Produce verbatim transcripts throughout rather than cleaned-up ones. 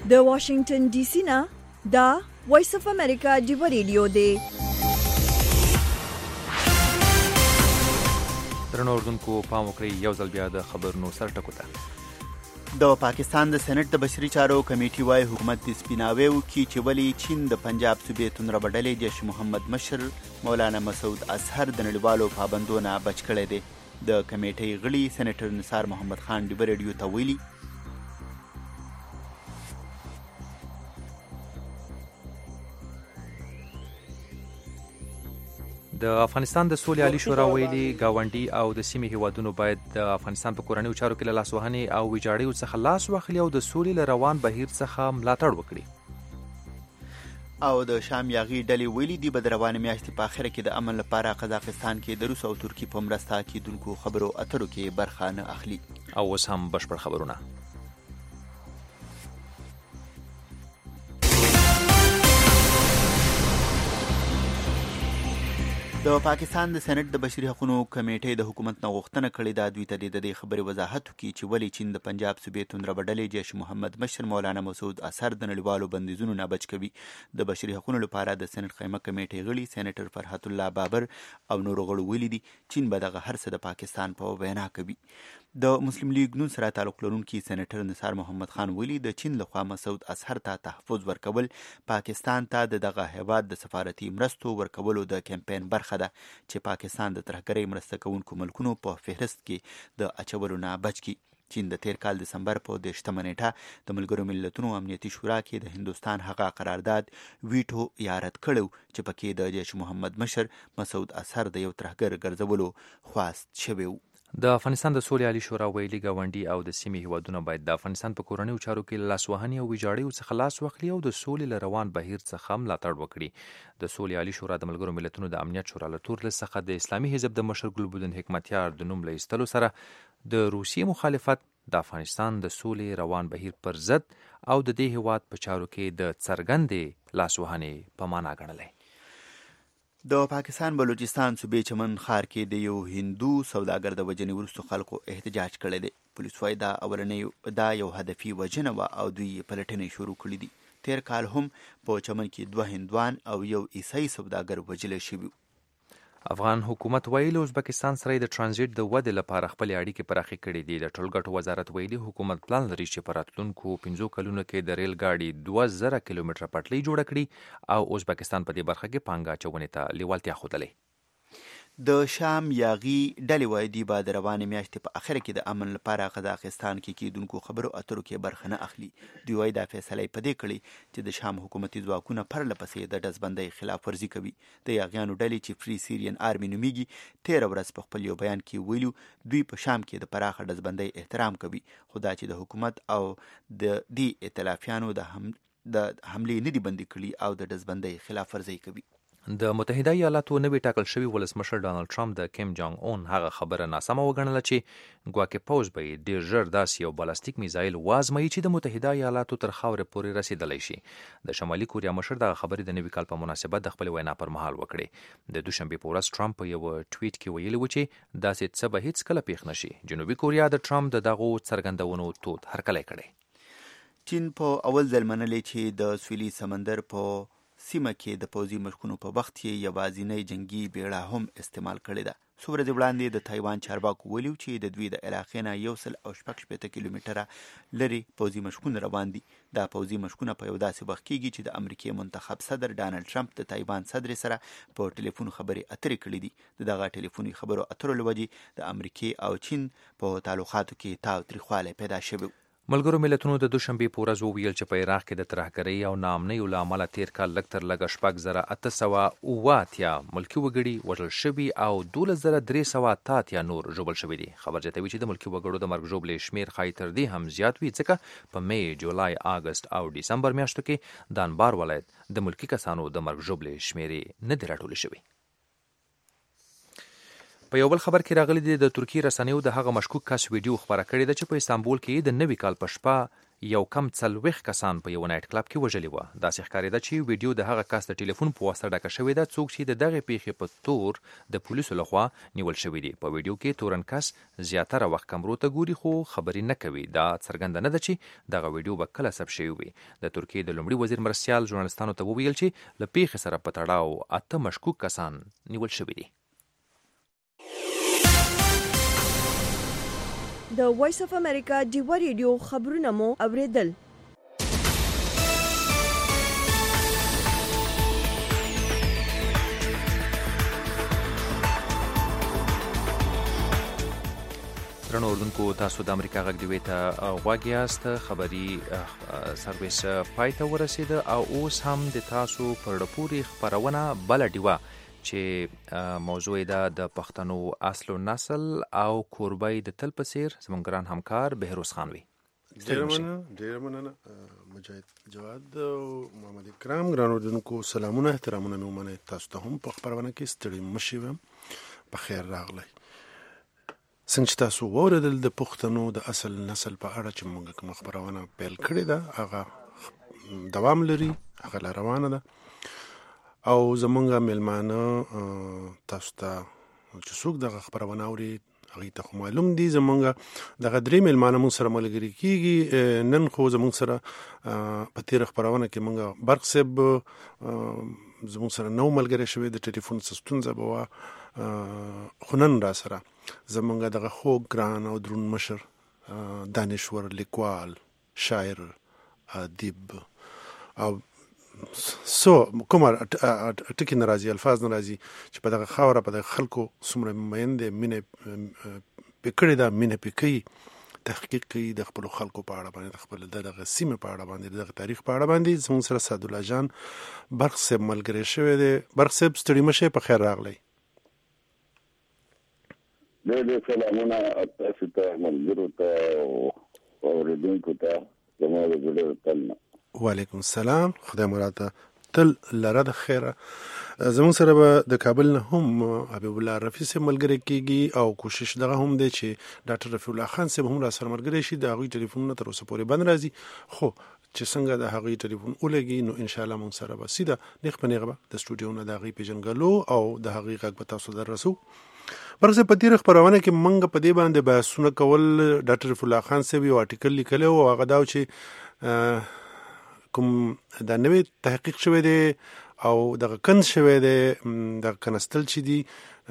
د واشنگټن ډي سي نه دا وایس اف امریکا ډیو ریډیو دی. درنو اردوونکو پام وکړئ یو ځل بیا د خبرونو سر ټکو ته. د پاکستان د سېنات د بشري چارو کمیټې وايي حکومت د سپیناوي وکړي چې ولې چین د پنجاب صوبې تونربډلې جیش محمد مشر مولانا مسعود اظهر د نړیوالو پابندونو بچ کړی دی. د کمیټې غړي سېنیټر نثار محمد خان ډیو ریډیو ته ویلي د افغانستان د سولې عالی شورا ویلي ګاونډي او د سیمې هیوادونو باید د افغانستان په کورنیو چارو کې له لاسوهنې او ویجاړیو څخه لاس واخلي او د سولې له روان بهیر څخه ملاتړ وکړي. او د شام یاغي ډلې ویلي دي به د روانې میاشتې په اخره کې د امن لپاره قزاقستان کې د روس او ترکي په مرسته کیدونکو خبرو اترو کې برخه نه اخلي. او اوس هم بشپړ خبرونه. د پاکستان د سېنات د بشري حقوقو کمیټې د حکومت نه غوښتنه کړې ده دوی ته د دې خبرې وضاحت وکړي چې ولې چین د پنجاب صوبې تونربډلې جیش محمد مشر مولانا مسعود اظهر د نړیوالو بندیزونو نه بچ کوي. د بشري حقوقو لپاره د سېنات قیمه کمیټې غړي سېنیټر فرحت الله بابر او نور غړو ویلي دي چین به دغه هر څه د پاکستان په وینا کوي. د مسلم لیگ نون سره تعلق لرونکي سېنیټر نثار محمد خان ویلي د چین لخوا مسعود اظهر ته تحفظ ورکول پاکستان ته د دغه هیواد د سفارتي مرستو ورکولو د کمپاین برخه ده چې پاکستان د ترهګرۍ مرسته کوونکو ملکونو په فهرست کې د اچولو نه بچ کی. چین د تیر کال دسمبر په دېرشمه نیټه د ملګرو ملتونو امنیتي شورا کې د هندوستان هغه قرارداد ویټو یا رد کړو چې پکې د جیش محمد مشر مسعود اظهر د یو ترهګر ګرځولو خواست شوی و. د افغانستان د سولې عالی شورا ویلي ګاونډي او د سیمې هیوادونه باید د افغانستان په کورنیو چارو کې لاسوهنې او ویجاړیو څخه لاس واخلي او د سولې له روان بهیر څخه ملاتړ وکړي. د سولې عالی شورا د ملګرو ملتونو د امنیت شورا له تور څخه د اسلامي حزب د مشر ګلبدین حکمتیار د نوم له ایستلو سره د روسیې مخالفت د افغانستان د سولې روان بهیر پر ضد او د دې هیواد په چارو کې د څرګندې لاسوهنې په معنا ګڼلی. د پاکستان بلوچستان صوبې چمن ښار کې د یو هندو سوداګر د وژنې وروسته خلکو احتجاج کړی دی. پولیس وایي دا اولنۍ دا یو هدفي وژنه وه او دوی یې پلټنې شروع کړي دي. تیر کال هم په چمن کې دوه هندوان او یو عیسائی سوداګر وژلی شوي. افغان حکومت ویلي ازبکستان سره د ترانزیت د ودې لپاره خپل اړیکې پراخې کړې دي. د ټولګټو وزارت ویلي حکومت پلان لري چې په راتلونکو پنځو کلونو کې د ریل ګاډي دوه زره کیلومتره پټلۍ جوړه کړي او ازبکستان په دې برخه کې پانګه اچونې ته لیوالتیا ښودلې. د شام یاغي ډلې وایي دوی به د روانې میاشتې په اخره کې د امن لپاره قزاقستان کې کیدونکو خبرو اترو کې برخه نه اخلي. دوی وایي دا فیصله یې په دې کړې چې د شام حکومتي ځواکونه پرله پسې د ډزبندۍ خلاف ورزي کوي. د یاغیانو ډلې چې فری سیرین آرمي نومیږي تېره ورځ په خپل یو بیان کې ویلو دوی په شام کې د پراخه ډزبندۍ احترام کوي خو دا چې د حکومت او د دې ائتلافیانو د هم د حملې نه دي بندي کړي او د ډزبندۍ خلاف ورزي کوي. د متحده ایالاتو نوی ټاکل شوی ولسمشر ډانلډ ټرمپ د کیم جانګ اون هغه خبره ناسمه وګڼله چې ګواکې پوز به ډیر ژر داسې یو بالستیک میزایل وازموي چې د متحده ایالاتو تر خاورې پورې رسیدلی شي. د شمالي کوریا مشر دغه خبرې د نوي کال په مناسبت د خپل وینا پر مهال وکړې. د دوشنبې په ورځ ټرمپ په یو ټویټ کې ویلي و چې داسې څه به هیڅ کله پیښ نشي. جنوبي کوریا د ټرمپ د دغو څرګندونو تود هرکلی کړی. چین په اول ځل منلی چې د سویلي سمندر په سیمه کې د پوځي مشقونو په وخت کې یوازینۍ جنگي بیړه هم استعمال کړې ده. څو ورځې وړاندې د تایوان چارواکو ویلي چې د دوی د علاقې نه یو سل او شپږ شپېته کیلومتره لرې پوځي مشقونه روان دي. دا پوځي مشقونه په یو داسې وخت کېږي چې د امریکې منتخب صدر ډانلډ ټرمپ د تایوان صدر سره په ټلیفون خبرې اترې کړې دي. د دغه ټلیفوني خبرو اترو له وجې د امریکې او چین په تعلقاتو کې تاوتریخوالی پیدا شوی. ملګرو ملتونو د دوشنبې په ورځ وویل چې په عراق کې د ترهګرۍ او ناامنیو له امله تیر کال لږ تر لږه شپږ زره اته سوه اووه اتیا ملکي وګړي وژل شوي او دولس زره درې سوه اته اتیا نور ژوبل شوي دي. خبر زیاتوي چې د ملکي وګړو د مرګ ژوبلې شمېر ښایي تر دې هم زیات وي ځکه په می، جولای، اګست او ډسمبر میاشتو کې د انبار ولایت د ملکي کسانو د مرګ ژوبلې شمېرې نه دي راټولې شوي. په یو بل خبر کې راغلی دی د ترکیې رسنیو د هغه مشکوک کس ویډیو خپره کړې ده چې په استانبول کې د نوي کال په شپه یو کم څلوېښت کسان په یو نایټ کلب کې وژلي وه. داسې ښکارېده چې ویډیو د هغه کس د ټلیفون په واسطه ډکه شوې ده څوک چې د دغې پیښې په تور د پولیسو لخوا نیول شوي دي. په ویډیو کې تورن کس زیاتره وخت کمرو ته ګوري خو خبرې نه کوي. دا څرګنده نه ده چې دغه ویډیو به کله ثبت شوی وي. د ترکیې د لومړي وزیر مرستیال ژورنالستانو ته وویل چې له پیښې سره په تړاو اته مشکوک کسان نیول شوي دي. د وایس اف امریکا ډیوا ریډیو خبرونه مو اوریدل. درنو اردوونکو، تاسو د امریکا غږ ډیوې ته غوږ یاست. خبري سرویس پای ته ورسېده او اوس هم د تاسو پر ډپوري خپرونه بله ډیوه چې موضوع ده د پښتنو اصل و نسل او کوربی د تل په څیر زموږ ګران همکار بهروز خان وي. ډېره مننه ډېره مننه مجاهد جواد او محمد اکرام. ګران اردوونکو سلامونه احترامونه مې ومنئ. تاسو ته هم په خپرونه کې ستړي مه شئ، په خیر راغلی. څنګه چې تاسو واورېدل د پښتنو د اصل نسل په اړه چې موږ کومه خپرونه پیل کړې ده هغه دوام لري، هغه لا روانه ده او زمونږ میلمانه تاسو ته چې څوک دغه خپرونه اوري هغوی ته خو معلوم دي. زمونږ دغه درې میلمانه مونږ سره ملګري کېږي. نن خو زمونږ سره په تېره خپرونه کې مونږ برق صاحب زمونږ سره نو ملګری شوی، د ټلیفون څه ستونزه به وه، خو نن را سره زمونږ دغه خوږ ګران او درون مشر دانشور لیکوال شاعر ادیب او سو کومه ټکي نه راځي، الفاظ نه راځي چې په دغه خاوره په دغه خلکو څومره میندې مینه پې کړې ده، مینه پې کوي، تحقیق کوي د خپلو خلکو په اړه باندې، د خپل دغه سیمې په اړه باندې، دغه تاریخ په اړه باندې. زموږ سره سعدالله جان برق صاحب ملګری شوی دی. برق صاحب ستړي مه شئ، په خیر راغلی. ډېر ډېر سلامونه تاسو ته، ملګرو ته او اورېدونکو ته زما د زړه تل نه. وعلیکم السلام، خدای مراته تل لره د خیره. زموږ سره به د کابل نه هم حبیب الله رفیع صاحب ملګری کېږي او کوشش دغه هم دی چې ډاکټر رفیع الله خان صاحب هم را سره ملګری شي. د هغوی ټلیفونونه تر اوسه پورې بند راځي، خو چې څنګه د هغوی ټلیفون ولګي نو انشاءالله موږ سره به سیده نیغ په نیغه به د سټوډیو نه د هغوی پېژنګلو او د هغوی غږ به تاسو در رسو. برخه په تیره خپرونه کې منګه په دې باندې بحثونه کول. ډاکټر رفیع الله خان صاحب یو آرټیکل لیکلی او هغه دا چې کوم دا نوې تحقیق شوی دی او دغه کنز شوی دی، دغه کنستل چې دی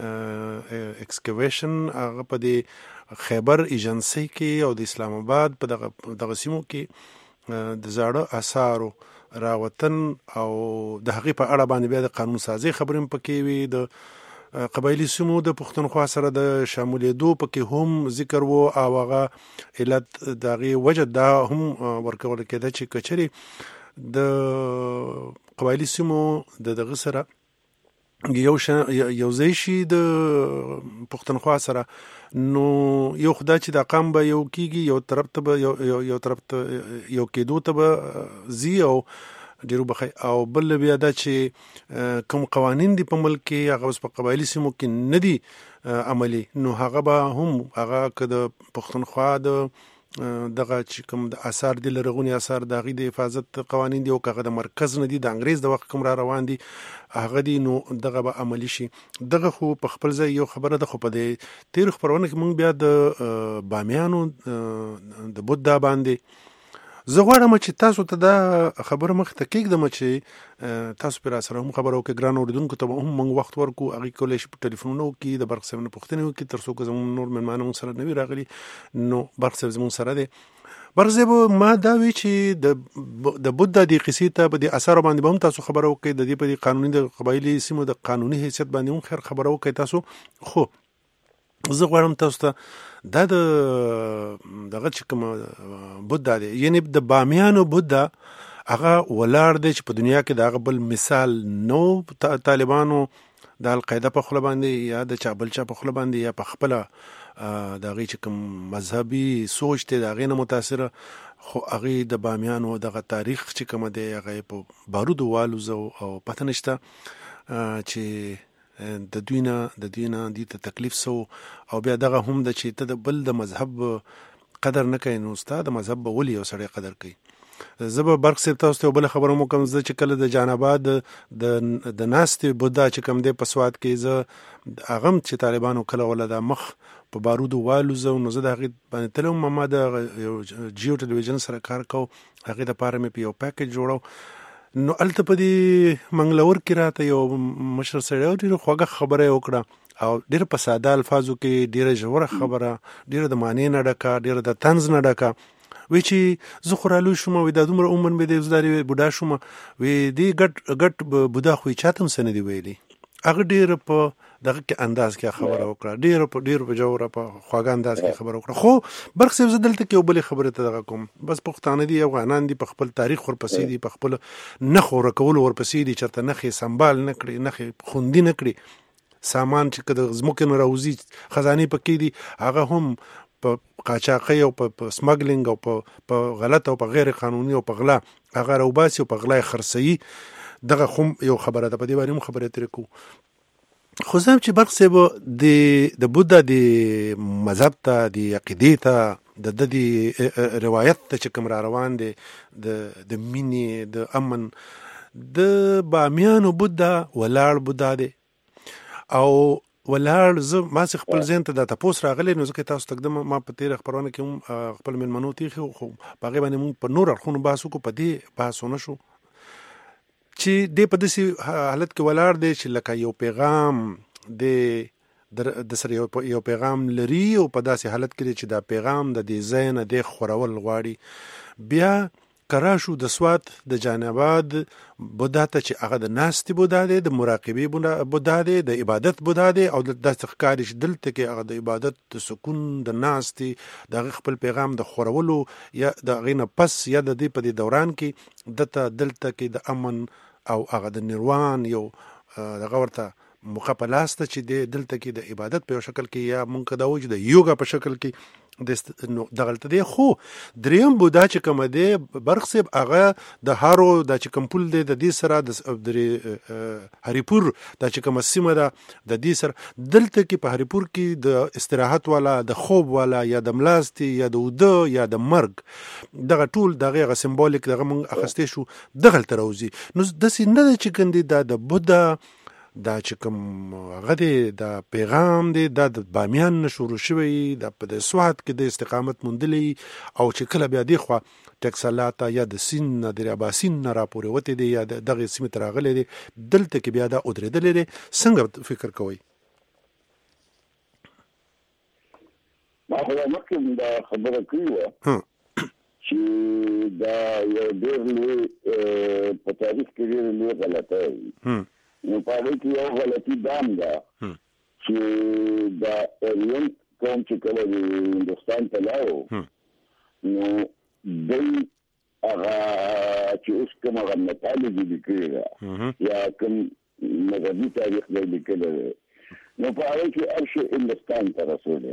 اکسکیویشن، هغه په دې خیبر ایجنسی کې او د اسلام آباد په دغه دغه سیمو کې د زاړه آثارو راوتن او د هغې په اړه باندې بیا د قانون سازي خبرې هم پکې وي. د قبایلي سیمو د پښتونخوا سره د شاملېدو پکې هم ذکر و او هغه علت د هغې وجه دا هم ورکول کېده چې کچرې د قبایلي سیمو د دغه سره یو یو ځای شي د پښتونخوا سره، نو یو خدا چې د قام به یو کېږي، یو طرف ته به یو یو طرف ته یو کېدو ته به ځي او ډیرو بخی، او بل بیا دا چې کوم قوانین دي په ملک کې هغه اوس په قبایلي سیمو کې نه دي عملي، نو هغه به هم هغه که د پښتونخوا د دغه چې کوم د آثار دي لرغوني آثار د هغې د حفاظت قوانین دي او که هغه د مرکز نه دي د انګریز د وخت کوم را روان دي هغه دي، نو دغه به عملي شي. دغه خو په خپل ځای یو خبره ده، خو په دې تېرو خپرونه کې موږ بیا د بامیانو د بودا باندې زه غواړم چې تاسو ته دا خبره مخ ته کېږدم چې تاسو پرې را سره هم خبره وکړئ. ګران اورېدونکو ته به هم موږ وخت ورکړو، هغوی کولی شي په ټلیفونونه وکړي، د برق صاحب نه پوښتنې وکړي، تر څو که زموږ نور مېلمانه موږ سره نه وي راغلي نو برق صاحب زموږ سره دی. برق صاحب ما دا وی چې د د بودا دې قصې ته په دې اثارو باندې به هم تاسو خبره وکړئ، د دې په دې قانوني د قبایلي سیمو د قانوني حیثیت باندې هم خیر خبره وکړئ تاسو. خو زه غواړم تاسو ته دا د دغه چې کومه بودا دی، یعنی د بامیانو بودا هغه ولاړ دی چې په دنیا کې د هغه بل مثال نو طالبانو د القاعده په خوله باندې یا د چا بل چا په خوله باندې یا په خپله د هغې چې کوم مذهبي سوچ دی د هغې نه متاثره، خو هغې د بامیانو دغه تاریخ چې کومه دی هغه په بارودو والوزو او پته نشته چې د دوی نه د دوی نه دې ته تکلیف سو، او بیا دغه هم د چې ته د بل د مذهب قدر نه کوي نو ستا د مذهب به ولې یو سړی قدر کوي. زه به برق صاحب تاسو ته بله خبره مو کوم، زه چې کله د جان آباد د د ناستې بودا چې کوم دی په سوات کې، زه هغه هم چې طالبانو کله ولا د مخ په بارودو والوزه، نو زه د هغې باندې تلم، ما د یو جیو ټلویزیون سره کار کو، هغې دپاره مې په یو پیکج جوړو. نو هلته په دې منګلور کې راته یو مشر سړی و، ډېره خوږه خبره یې وکړه او ډېره په ساده الفاظو کې ډېره ژوره خبره، ډېره د معنی نه ډکه، ډېره د طنز نه ډکه. وی چې زه خو رالوی شوم، وی دا دومره عمر مې دی، زه دارې بوډا شوم، وی دې ګډ ګډ بوډا خو یې چاته هم څه نه دي ویلي. هغه ډېره په دغه کې انداز کې خبره وکړه، ډېره په ډېر په جوړه په خواږه انداز کې خبره وکړه. خو برق صاحب زه دلته کې یو بلې خبرې ته دغه کوم، بس پښتانه دي، افغانان دي، په خپل تاریخ ورپسې دي، په خپل نښو ورکولو ورپسې دي، چېرته نښې سنبال نه کړي، نښې خوندي نه کړي. سامان چې که د ځمکې نه راوځي خزانې پکې دي، هغه هم په قاچاقۍ او په سمګلینګ او په غلط او په غیر قانوني او په غلا هغه راوباسي او په غلا یې خرڅوي. دغه خو یو خبره ده، په دې بارې هم خبرې اترې کوو. خو زه هم چې برق صاحب د بودا د مذهب ته، د عقیدې ته، د د د روایت ته چې کوم را روان دی، د د مینې، د امن، د بامیانو بودا ولاړ بودا دی او ولاړ. زه ما چې خپل ذهن ته دا تپوس راغلی، نو ځکه تاسو تقدم ما په تېره خپرونه کې هم خپل مېلمنو تېښي، خو په هغې باندې مونږ په نور اړخونو بحث وکړو، په دې بحث ونه شو چې دی په داسې حالت کې ولاړ دی چې لکه یو پیغام د د سره یو پیغام لري او په داسې حالت کې دی چې دا پیغام د دې ځای نه دی خورول غواړي. بیا کرا شو د سوات د جان آباد بودا ته چې هغه د ناستې بودا دی، د مراقبې بودا دی، د عبادت بودا دی، او داسې ښکاري چې دلته کې هغه د عبادت، د سکون، د ناستې، د هغې خپل پیغام د خورولو یا د هغې نه پس یا د دې په دې دوران کې دته دلته کې د امن او هغه د نیروان یو دغه ورته موقع په لاس ته چې دی دلته کې د عبادت په یو شکل کې یا مونږ دا وایو چې د یوګا په شکل کې دغلته دی. خو دریم بودا چې کومه دی برق صاحب، هغه د هارو دا چې کوم پل دی، د دې سره د هریپور دا چې کومه سیمه ده، د دې سره دلته کې په هریپور کې د استراحت والا، د خوب والا، یا د ملاستي، یا د اوده، یا د مرګ، دغه ټول دغه هغه سمبولیک دغه مونږ اخیستی شو دغلته راوځي. نو داسې نه ده چې کوم دی دا د بودا دا چې کوم هغه دی دا پیغام دی، دا د بامیان نه شروع شوی، دا په د سوات کې د استقامت موندلی، او چې کله بیا دی خوا ټکسلاته یا د سین نه د اباسین نه راپورې وتی دی یا دغه سیمې ته راغلی دی، دلته کې بیا دا ودرېدلی دی. څنګه فکر کوئ؟ ما خو مخکې دا خبره کړې وه چې دا یو ډېر لوی په تاریخ کې ډېر لوی غلطه وي. نو په هغې کې یو غلطي دا هم ده چې دا ایرین قوم چې کله د هندوستان ته لاړو، نو دوی هغه چې اوس کوم هغه مطالب یې لیکلې ده یا کوم مذهبي تاریخ دی لیکلی دی، نو په هغې کې هر شی هندوستان ته رسولی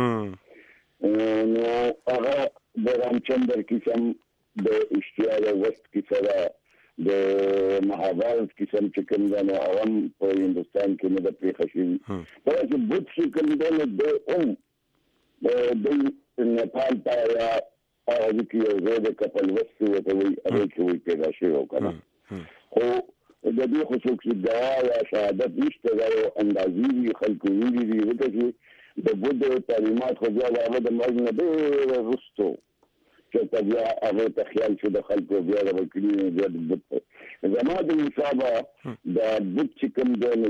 دی. نو هغه د رامچندر قسم، د اشتیاق وست کیسه ده، د مهابارت قسم چې کوم ده، نو هغه هم په هندوستان کې نه ده پېښه شوي. کله چې بت چې کوم دی، نو دی هم دوی نیپال ته یا هغه کې یو ځای د کپل وست ورته وایي، هغې کې وایي پیدا شوی و که نه. خو د دې خو څوک چې دعا یا شهادت نشته، دا یو اندازې دي، خلکو ویلي دي، ځکه چې د بت تعلیمات خو بیا د هغه د مرګ نه ډېر وروستو چې ته بیا هغې ته خیال شو د خلکو بیا د وکړي بیا د بت زما د حسابه د بت چې کوم دی، نو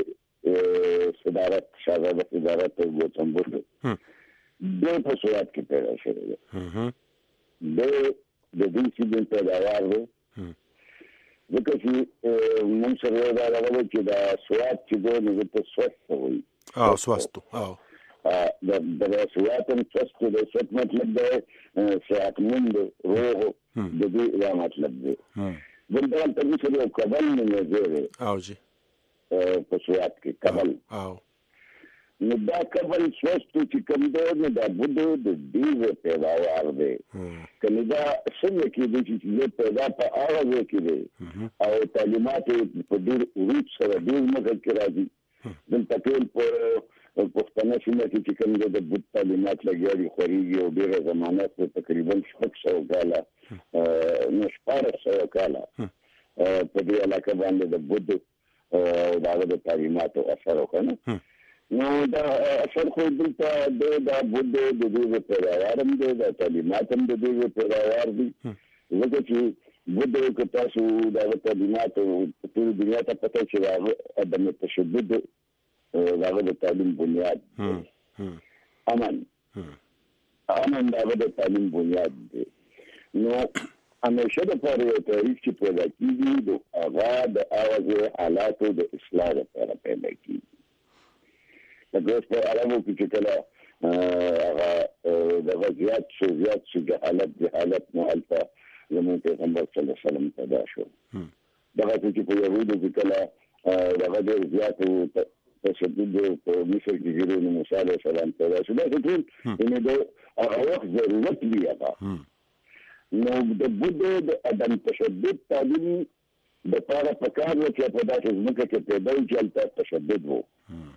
د صدارت، شهزاده صدارت ګوتم بدھ دی په سوات کې پیدا شوی دی. دی د دې سیمې پیداوار دی، ځکه چې مونږ سره یو دا راغلی چې دا سوات چې دی، نو ورته سوست وایي. او سوستو او د سوات هم سوست دی. سوست مطلب دی صحتمند، روغ، د دې دا مطلب دی. دلته هلته موږ سره یو کابل نومې ځای دی او جي په سوات کې کابل. نو دا کابل سوست چې کوم دی، نو دا بوډ د ډېر پیداوار دی. که نو دا څنګه کېدی چې پیدا په هغه ځای کې دی او تعلیمات یې په ډېر وروج سره ډېر مخکې راځي. دلته ټول په پښتنه سیمه کې چې کوم د بوت تعلیمات لګیاري خوريږي او ډیره زمانه په تقریبا شپږ سوه کاله نه شپږ سوه کاله په دې علاقه باندې د بوت او د تعلیماتو اثر وکړ. نو دا اثر خو دلته د بوت د دې پیداوار هم د تعلیمات هم د دې پیداوار دي ځکه چې بوت کې تاسو د تعلیمات په ټول دنیا ته پته چې هغه د تشدد هغه د تعلیم بنیاد امن امن هغه د تعلیم بنیاد دی. نو همیشه د پاره یو تاریخ چې پیدا کیږي د هغه د اوازه حالاتو د اصلاح لپاره پیدا کیږي. لکه په عربو کې چې کله هغه د غزيات سوزيات شو جهالت جهالت نو البته زموږ پیغمبر صلی الله علیه وسلم پیدا شو. دغه چې په یهودو کې کله دغه ډېر زیات تشدد په مصر کې جوړ نو موسی علیه السلام پیدا شو. دا ټول انه د هغه وخت ضرورت دی هغه. نو د بده د عدم تشدد تعلیم د پاره پکار و چې په داسې ځمکه کې پیدا وي تشدد وو.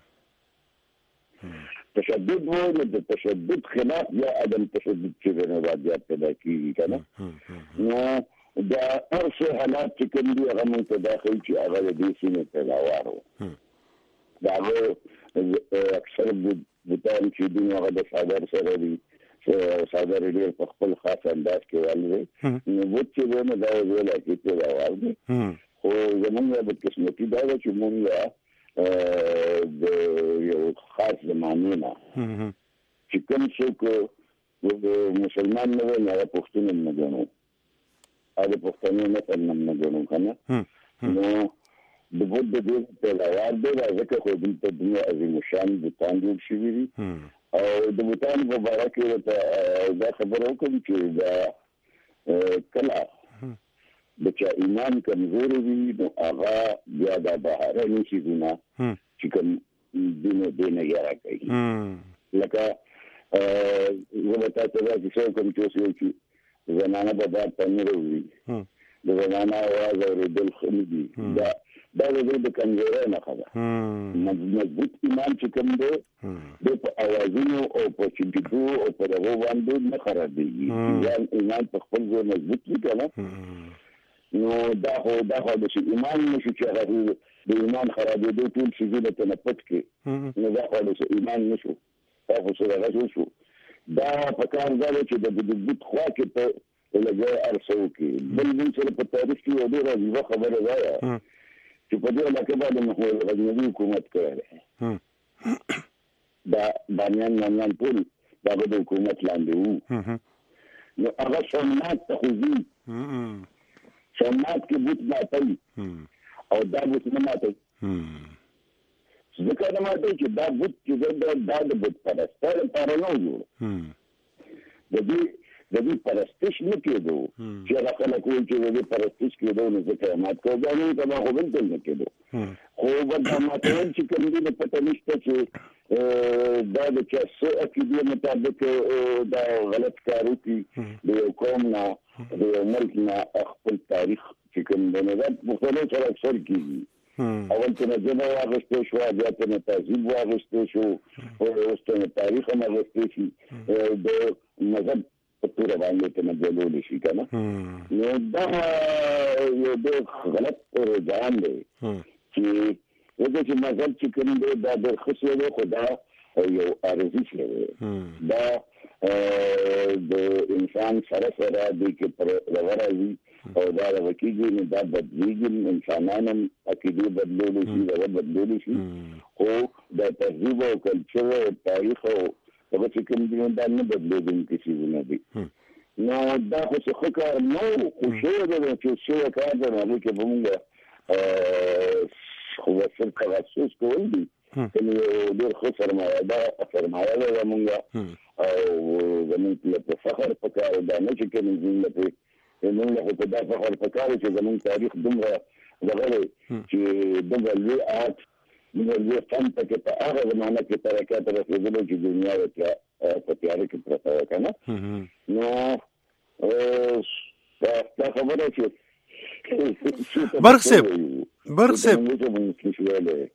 تشدد وو نو د تشدد خلاف یا عدم تشدد چې نه واجب پیدا کیږي کنه. نو دا ارسه حالات چې کوم دي هغه مونږ ته داخل چې هغه د دې سینې پیداوار وو. دا هغه اکثر بوتان چې دوی هغه د صادر سره دي صادر ډېر په خپل خاص انداز کې والي نو بوت چې نه دا ویل چې پیداوار دي. خو زمونږ د قسمتي دا چې مونږ د یو خاص زمانه نه چې کوم څوک مسلمان نه وي نه پښتون نه ګڼو هغه پښتون نه تنه نه ګڼو کنه. نو د بوت د دې پیداوار دی ځکه خو د دنیا عظیم شان بوتان جوړ شوي دي او د بوتان په اړه کې دا خبره کوم چې دا کله د چا ایمان کمزوري وي نو هغه بیا د بهرني شيونه چې کوم دینه دینه یاره کوي. لکه زه ته تاسو څه کوم چې چې زنانه به بعد پنځه وي د زنانه आवाज اورېدل خمدي دا دا د کمزوري نه خبره. مضبوط ایمان چې کوم دی د په اوازونو او په چینټو او په دغه باندې نه خرابېږي. ایمان په خپل ځای مضبوط وي کنه. نو دا خو دا خو د ایمان نشي چې هغه د ایمان خرابېدو ټول شي ته نه پټ کې نو دا خو د ایمان نشو دا خو څه راغلی شو. دا په کار دا چې د بوت خوا کې ته لګي ارسو کې بل بل سره په تاریخ کې یو ډېر عجیبه خبره ده چې په دې علاقه باندې محور غزنوي حکومت کړی دا بامیان بامیان ټول دا د حکومت لاندې وو. نو هغه سنت ته خو سنت کې بوت ماتي او دا بوت نه ماتي ځکه نه ماتي چې دا بوت چې دا د بوت پرستار لپاره نه جوړ د دې د دې پرستش نه کېدو چې هغه خلک وایي چې د دې پرستش کېدو نو ځکه مات کوو دا خو بل نه کېدو. خو دا ماتول چې کوم دي په پته نشته چې دا د چا څه عقیدې مطابق دا غلط کار وکړي د یو قوم نه د یو ملک نه خپل تاریخ چې کوم دی نو دا مختلف سره اکثر کېږي. اول ته نظم واغستې شو بیا ته تهذیب واغستې شو اوس ته تاریخ هم واغستې شي د مذهب په تور باندې ته مجلول شي کنه. نو دا یو د غلط رجحان دی چې وګورئ چې مذهب چې کوم دی دا د خصوصي دی خدا یو ارزي شي دا د انسان سره سره د کې پر راوړي او دا وکیږي نو دا بدلیږي انسانانو عقیده بدلول شي دا بدلول شي خو د تهذیب او کلچر او تاریخ او هغه چې کوم دي دا نه بدلېږي چې نه دي. نو دا خو څه کار نو خو شه دا چې څه کار دا نه کې بمونږ خو څه تخصص کول دي کله ډېر خو سرمایه دا سرمایه دا مونږه او زموږ په فخر پکاره دا نه چې کوم دي نو له په دا فخر پکاره چې زموږ تاریخ دومره دغه چې دومره لوی آرټ موږ فن ته په هغه زمانه کې ترکات رسېدلو چې دنیا ته په تیارې کې پرته وه کنه. نو دا خبره چې برق صاحب برق صاحب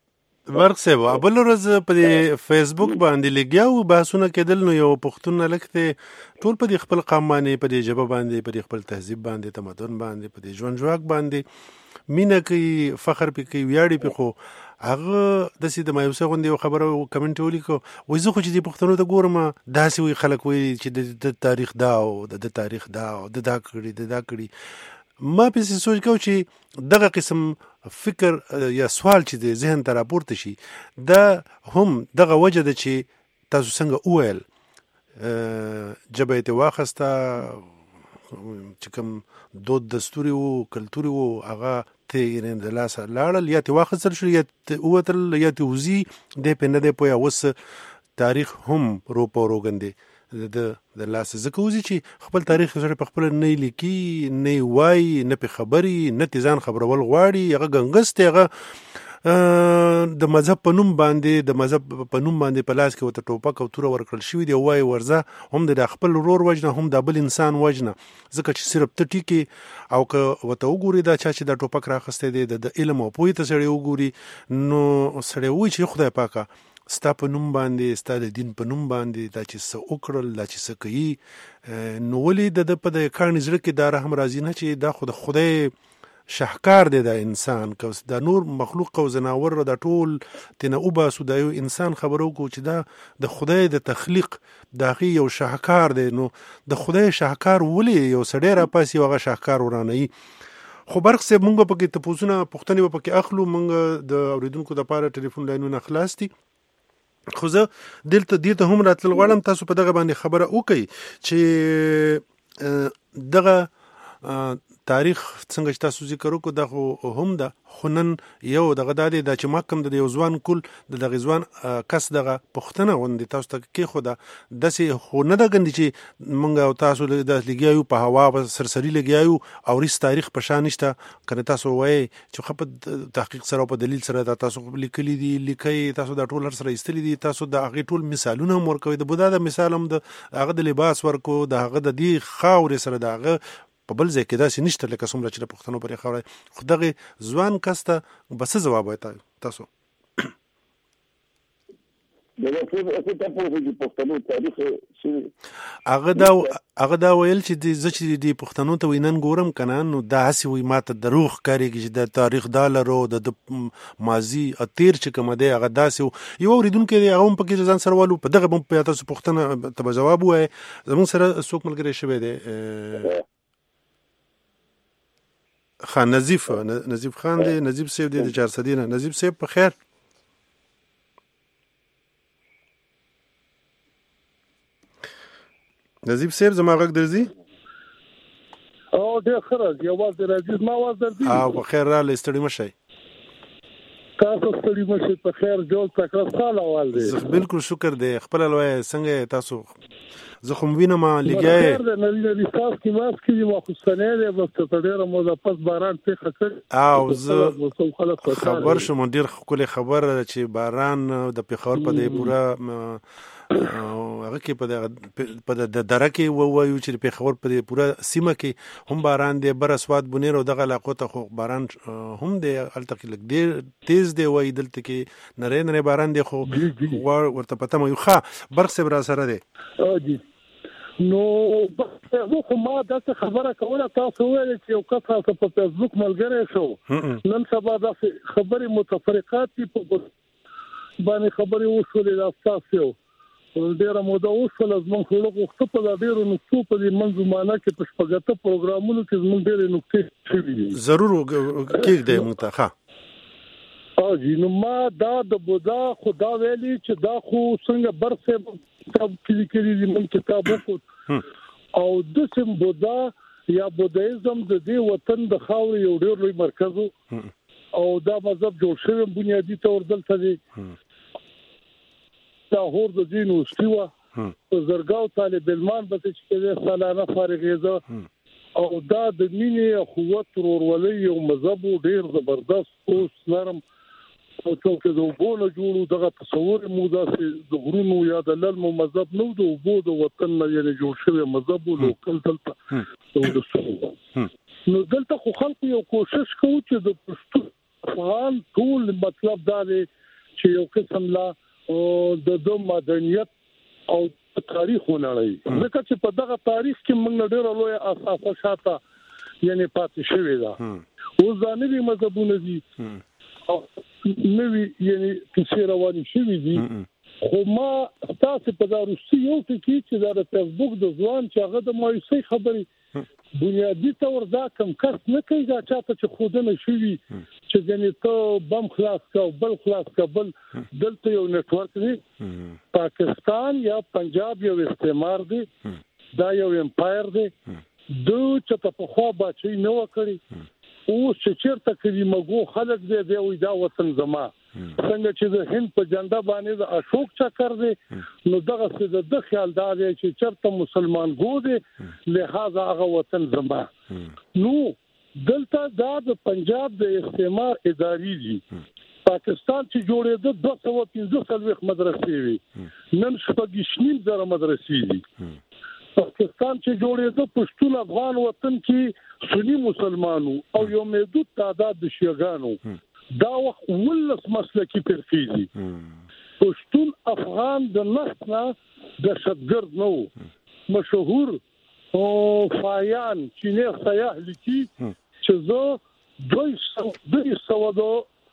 برق صاحب بل ورځ په فیسبوک باندې لګیاو بحثونه کېدل، نو یو پښتون لکته ټول په خپل قام باندې، په دې ژبه باندې، په خپل تهذیب باندې، تمدن باندې، په دې ژوند ژواک باندې مینه کوي، فخر پې کوي، ویاړي پې. خو هغه داسې د مایوسه غوندې یو خبره کمنټ ولیکو، وایي زه خو چې دې پښتنو ته ګورم داسې وایي خلک وایي چې د تاریخ دا او د تاریخ دا او د دا کړي د دا کړي. ما پسې سوچ کو چې دغه قسم فکر یا سوال چې د ذهن ته راپورته شي، دا هم دغه وجه ده چې تاسو څنګه وویل ژبه یې واخسته، چې کوم دود دستوري وو کلتوري وو هغه ته د لاسه لاړل، یا ته واخیستل شو، یا ووتل، یا ته وځي دی پې نه دی پوه. اوس تاریخ هم روپه روګندې د د لاسه ځکه وځي چې خپل تاریخ سره په خپله نه لیکي، نه یې وایي، نه پې خبري، نه تې ځان خبرول غواړي. هغه ګنګس دی، هغه د مذهب په نوم باندې د مذهب په نوم باندې په لاس کې ورته ټوپک او توره ورکړل شوي دی، وایي ورځه هم د خپل ورور وجنه، هم د بل انسان وجنه، ځکه چې صرف ته ټیکې. او که ورته وګوري دا چا چې دا ټوپک راخستی دی د علم او پوهې ته سړی وګوري، نو سړی وایي چې خدای پاکه ستا په نوم باندې، ستا د دین په نوم باندې دا چې څه وکړل، دا چې څه کوي، نو ولې د ده په د کاڼي زړه کې دا رحم راځي نه چې دا خو د خدای شهکار دی دا انسان، که دا نور مخلوق او زناور دا ټول تینا وباسو، دا یو انسان خبرو کو چې دا د خدای د تخلیق داغي یو شهکار دی. نو د خدای شهکار ولې یو سړی را پاسي او هغه شهکار ورانوي؟ خو برق صاحب مونږ پکې تپوسونه پوښتنې به پکې اخلو، مونږ د اورېدونکو دپاره ټلیفون لاینونه خلاص دي. خو زه دلته دې ته هم راتلل غواړم تاسو په دغه باندې خبره وکړئ چې دغه تاریخ څنګه چې تاسو ذکر وکړو دا خو هم ده، خو نن یو دغه دا دی دا چې ما کوم د یو ځوان کول د دغه ځوان کس دغه پوښتنه غوندې تاسو ته کېښوده، داسې خو نه ده ګندې چې موږ او تاسو د لګیا یو په هوا په سرسري لګیا یو او هېڅ تاریخ په شا نشته. که تاسو وایئ چې ښه په تحقیق سره او په دلیل سره دا تاسو لیکلي دي، لیکئ تاسو دا ټول هر سره ایستلي دي، تاسو د هغې ټول مثالونه هم ورکوئ، د بودا د مثال هم د هغه د لباس ورکو، د هغه د دې خاورې سره د هغه په بل ځای کې داسې نشته لکه څومره چې د پښتنو پرې خاوره. خو دغې ځوان کس ته به څه ځواب وایي تاسو؟ هغه دا هغه دا ویل چې زه چې د پښتنو ته وینن ګورم که نه، نو دا هسې وایي ما ته دروغ ښکارېږي چې د تاریخ دا لرو، د ماضي تیر چې کومه دی هغه داسې. یو اورېدونکی دی هغه هم پکې ځان سره والو، په دغه به تاسو پوښتنه ته به جواب ووایئ. زموږ سره څوک ملګری شوی دی؟ خان نظیف نظیف خان دی، نظیف صاحب دی د چارسدي نه. نظیف صاحب په خیر؟ نظیف صاحب زما غږ درځي؟ او ډېر ښه راځي، اواز دې راځي، زما اواز درځي؟ او په خیر راغلی، ستړي مه شئ. تاسو ستړي مه شئ، په خیر جوړ تکړه سال اول دی. بالکل شکر دی. خپله لویه څنګه تاسو؟ زه خو وینم لګیا یې نری نری ساس کې ماس کې ما خوستنې دی، بس ته ډېره موده پس باران پېښه کړې او زه خبر شوم ډېر ښکلې خبر چې باران د پېښور په دې پوره هغه کې په د دره کې ووایو چې د پېښور په دې پوره سیمه کې هم باران دی، بر اسواد بونیر او دغه علاقو ته خو باران هم دی، هلته کې لږ ډېر تیز دی وایي، دلته کې نری نری باران دی، خو ورته پته مو ښه برق صاحب را سره دی. نو زه خو ما داسې خبره کوله، تاسو ویل چې یو کس تاسو په فیسبوک ملګری شو، نن سبا داسې خبرې متفرقات دي په باندې خبرې وشولې، دا ستاسو ډېره موده وشوله. زموږ خو غوښته په دا ډېرو نقطو په دې منظومانه کې په شپږ پروګرامونو کې زموږ ډېرې نقطې شوي دي. ضرور کېږدئ موږ ته. ښه او جی نو ما دا د بودا خو دا ویلي چې دا خو څنګه برسه کتاب کې لیکلي دي، من کتاب وکړ او د سیم بودا یا بودایزم د دې وطن د خاورې یو ډېر لوی مرکز او دا مذهب جوړ شوی بنیادی تور دلته دی. لاهور د دین اوسیوا زرګاو طالب علمان به چې سالانه فارغېده او دا د مینې قوت ورولې یو مذهب ډېر زبردست اوس نرم او څوک د وبونه جوړو دغه تصور مو داسې د غرونو یا د للمو مذهب نو د وبو د وطن یعنی جوړ شوی مذهب او لوکل دلته او د سو نو دلته خو خلک یو کوشش کوي چې د پښتو افغان ټول مطلب دا دی چې یو قسم لا د دو مدنیت او تاریخ ونړی ځکه چې په دغه تاریخ کې موږ ډېر لوی اساسه شاته یعنی پاتې شوی دا اوس دا نوی مذهبونه دي او نوی یعنی کیسې روانې شوې دي خو ما تاسو په دا روسي یو کې چې دا د فیسبوک د ځوان چې هغه د مایوسۍ خبرې بنیادی تور دا کم کس نه کوي دا چاته چې خودنه شوی چې ځنې ته بم خلاص کا بل خلاص کا بل دلته یو نتورک دی پاکستان یا پنجاب یو استعمار دی دا یو امپایر دی دو چې په خوا بچي نه وکړي او چې چیرته کوي مګو خلک دی دی وای دا وطن زما څنګه چې د هند په جنډا باندې د اشوک چکر دی نو دغه څه د خیال دا دی چې چرته مسلمان ګو دی لہذا هغه وطن زما نو دلته دا د پنجاب د استعمار اداري دي پاکستان چې جوړېده دوه سوه پنځه څلوېښت مدرسې وي نن شپږ شنیم زره مدرسې دي پاکستان چې جوړېده پښتون افغان وطن کې سنی مسلمانو او یو محدود تعداد د شیعاګانو دا وخت ولس مسلکی پرفیزي پښتون افغان د نسنا د شتګرد نو مشهور او فایان چې نه سیاح لیکي چې زه دوی سو دو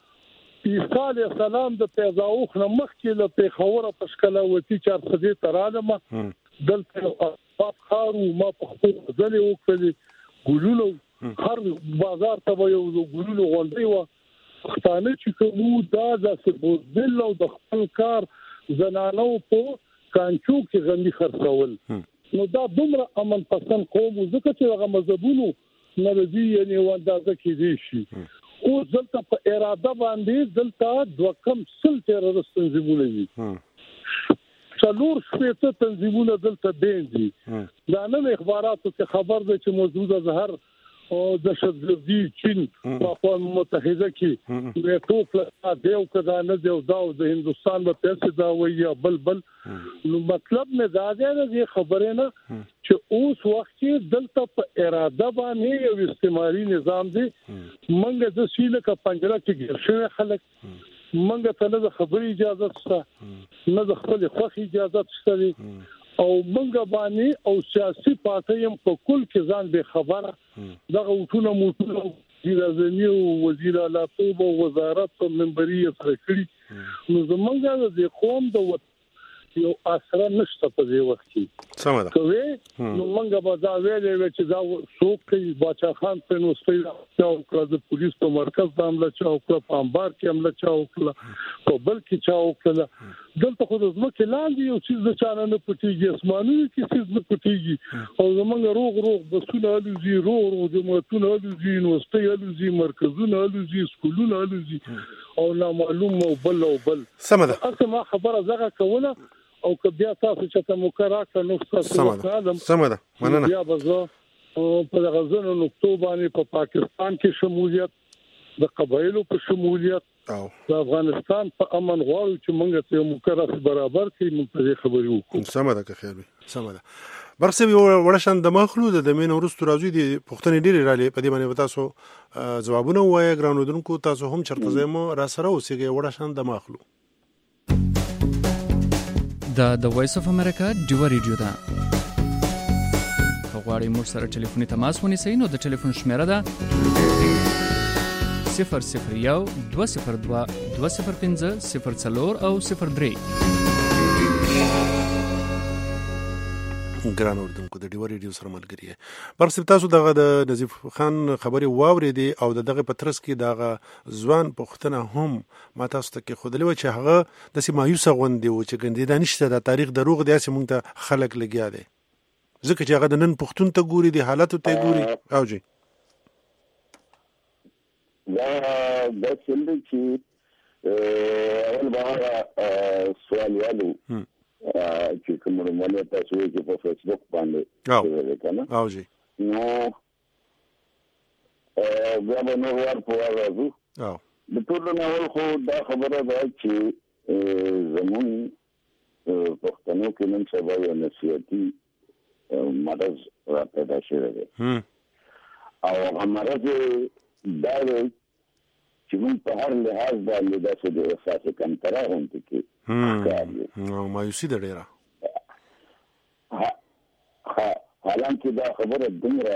عیسی علیه السلام د پیداوخ نه مخکې له پیښور په شکلاوتی چار سدي ترالمه دلته پاپ خارو ما په خپل ځلې وکړي ګلونو هر بازار ته یو ګلونو غونډي و پښتانه چې کومو دا د سبوزل او د خپل کار زنانو په کانچو کې غندي خرڅول نو دا دومره امن پسند قوم ځکه چې هغه مذهبونو نرجی یعنی وندازه کې دي شي او دلته په اراده باندې دلته دوه کم سل تیررست تنظیمونه دي څلور شپږ تنظیمونه دلته دي دا نن اخباراتو کې خبر ده چې موجوده زهر او د شذردي چین په اقوام متحده کې د ټوپلا دیو کدا نه دیو دا د هندستان په پیسې دا وایي بل بل نو مطلب نه دا دی خبره نه چې اوس وخت کې دلته په اراده باندې یو استعماري نظام دی منګه د سیله کا پنجره کې ګرځي خلک منګه ته نه خبري اجازه شته نه د خپل خوخي اجازه شته او منګه باندې او سیاسي پارټیم په کل کې ځان به خبره دغه وټونه موټونه وزیر اعظم او وزیر اعلی توب او وزارت منبري سره کړی نو زمونږ د قوم د یو اثر نشته په دې وخت کې سم ده کوي نو موږ به دا ویلې چې دا څوک کوي باچا خان په نو ستې او کله د پولیس په مرکز باندې چې او په انبار کې عمله چاو کړه په بل کې چاو کړه دلته خو د ځمکې لاندې یو څه د چانه نه پټيږي اسمانونو کې څه نه پټيږي او زمونږ روغ روغ بسونه الوزي روغ روغ جماعتونه الوزي نو ستې الوزي مرکزونه الوزي سکولونه الوزي او لا معلوم او بل او بل سم ده اصله خبره زغه کوله او که بیا تاسو چې ته مکرره نو تاسو سم ده مننه بیا بزو په غزنو نقطو باندې په پاکستان کې شمولیت د قبایلو په شمولیت او د افغانستان په امن غواړو چې موږ ته مکرره برابر کړي موږ په خبرې وکړو سم ده که خیر وي سم ده برسه ورشان د مخلو د مين ورستو راځي د پښتنې ډېری رالي په دې باندې تاسو جوابونه وایي ګرانودونکو تاسو هم چرته زمو را سره اوسېږي ورشان د مخلو دا د وایس اف امریکا ډیو ریډیو ده غواړئ موږ سره ټلیفوني تماس ونیسئ نو د ټلیفون شمیره ده صفر صفر یو دوه صفر دوه دوه صفر پنځه صفر څلور او صفر درې ګران اوردونکو د ډیو ریډیو سره ملګری پر سپ تاسو دغه د نظیف خان خبري واورېدي او دغه پترس کې دغه ځوان پښتنه هم ما تاسو ته کې خودلې و چې هغه د سیمایوسه غوندي و چې ګندې دانشته د تاریخ دروغ دی چې مونږ ته خلک لګیا دي ځکه چې هغه د نن پښتون ته ګوري دی حالت ته ګوري او جی دا د څلې چې اول به سوال یادو چې کومه مونږ تاسو چې په فیسبوک باندې وکړه او جی نو ا بیا به نو ور په راځو او د ټول نو خو دا خبره ده چې زمون پښتنو کې نن سبا یو نصیحتي مرز را پیدا شوی دی او مرز دا چې موږ په هر لحاظ باندې داسې د احساس کمترا غونډه کې نو مایوسي ده ډېره. حالانکه دا خبره دومره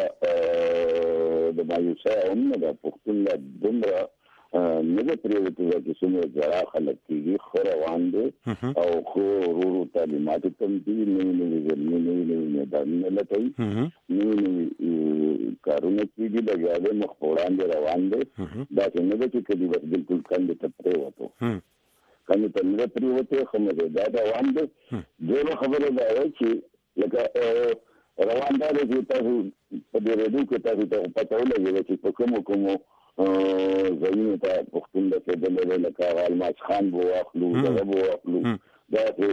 د مایوسۍ هم نه ده، پښتون له دومره نه ده پرېوتې چې څومره زړه خلک کېږي، ښه روان دی او ښه ورو ورو تعلیماتو ته هم دي، نوي نوي زلمي نوي نوي میدانونه لټوي، نوي نوي کارونه کېږي، لګیا دی، مخ په وړاندې روان دی. داسې نه ده چې کدي بس بلکل کندې ته پرېوتو، کندې ته نه ده پرېوتې، ښه مزاجات روان دی. دویمه خبره دا ده چې لکه روان دا دی چې تاسو په دې ریډیو کې تاسو ته پته ولګېده چې په کومو کومو ځایونو ته پښتون رسېدلی دی، لکه هغه الماس خان به واخلو، دغه به واخلو، داسې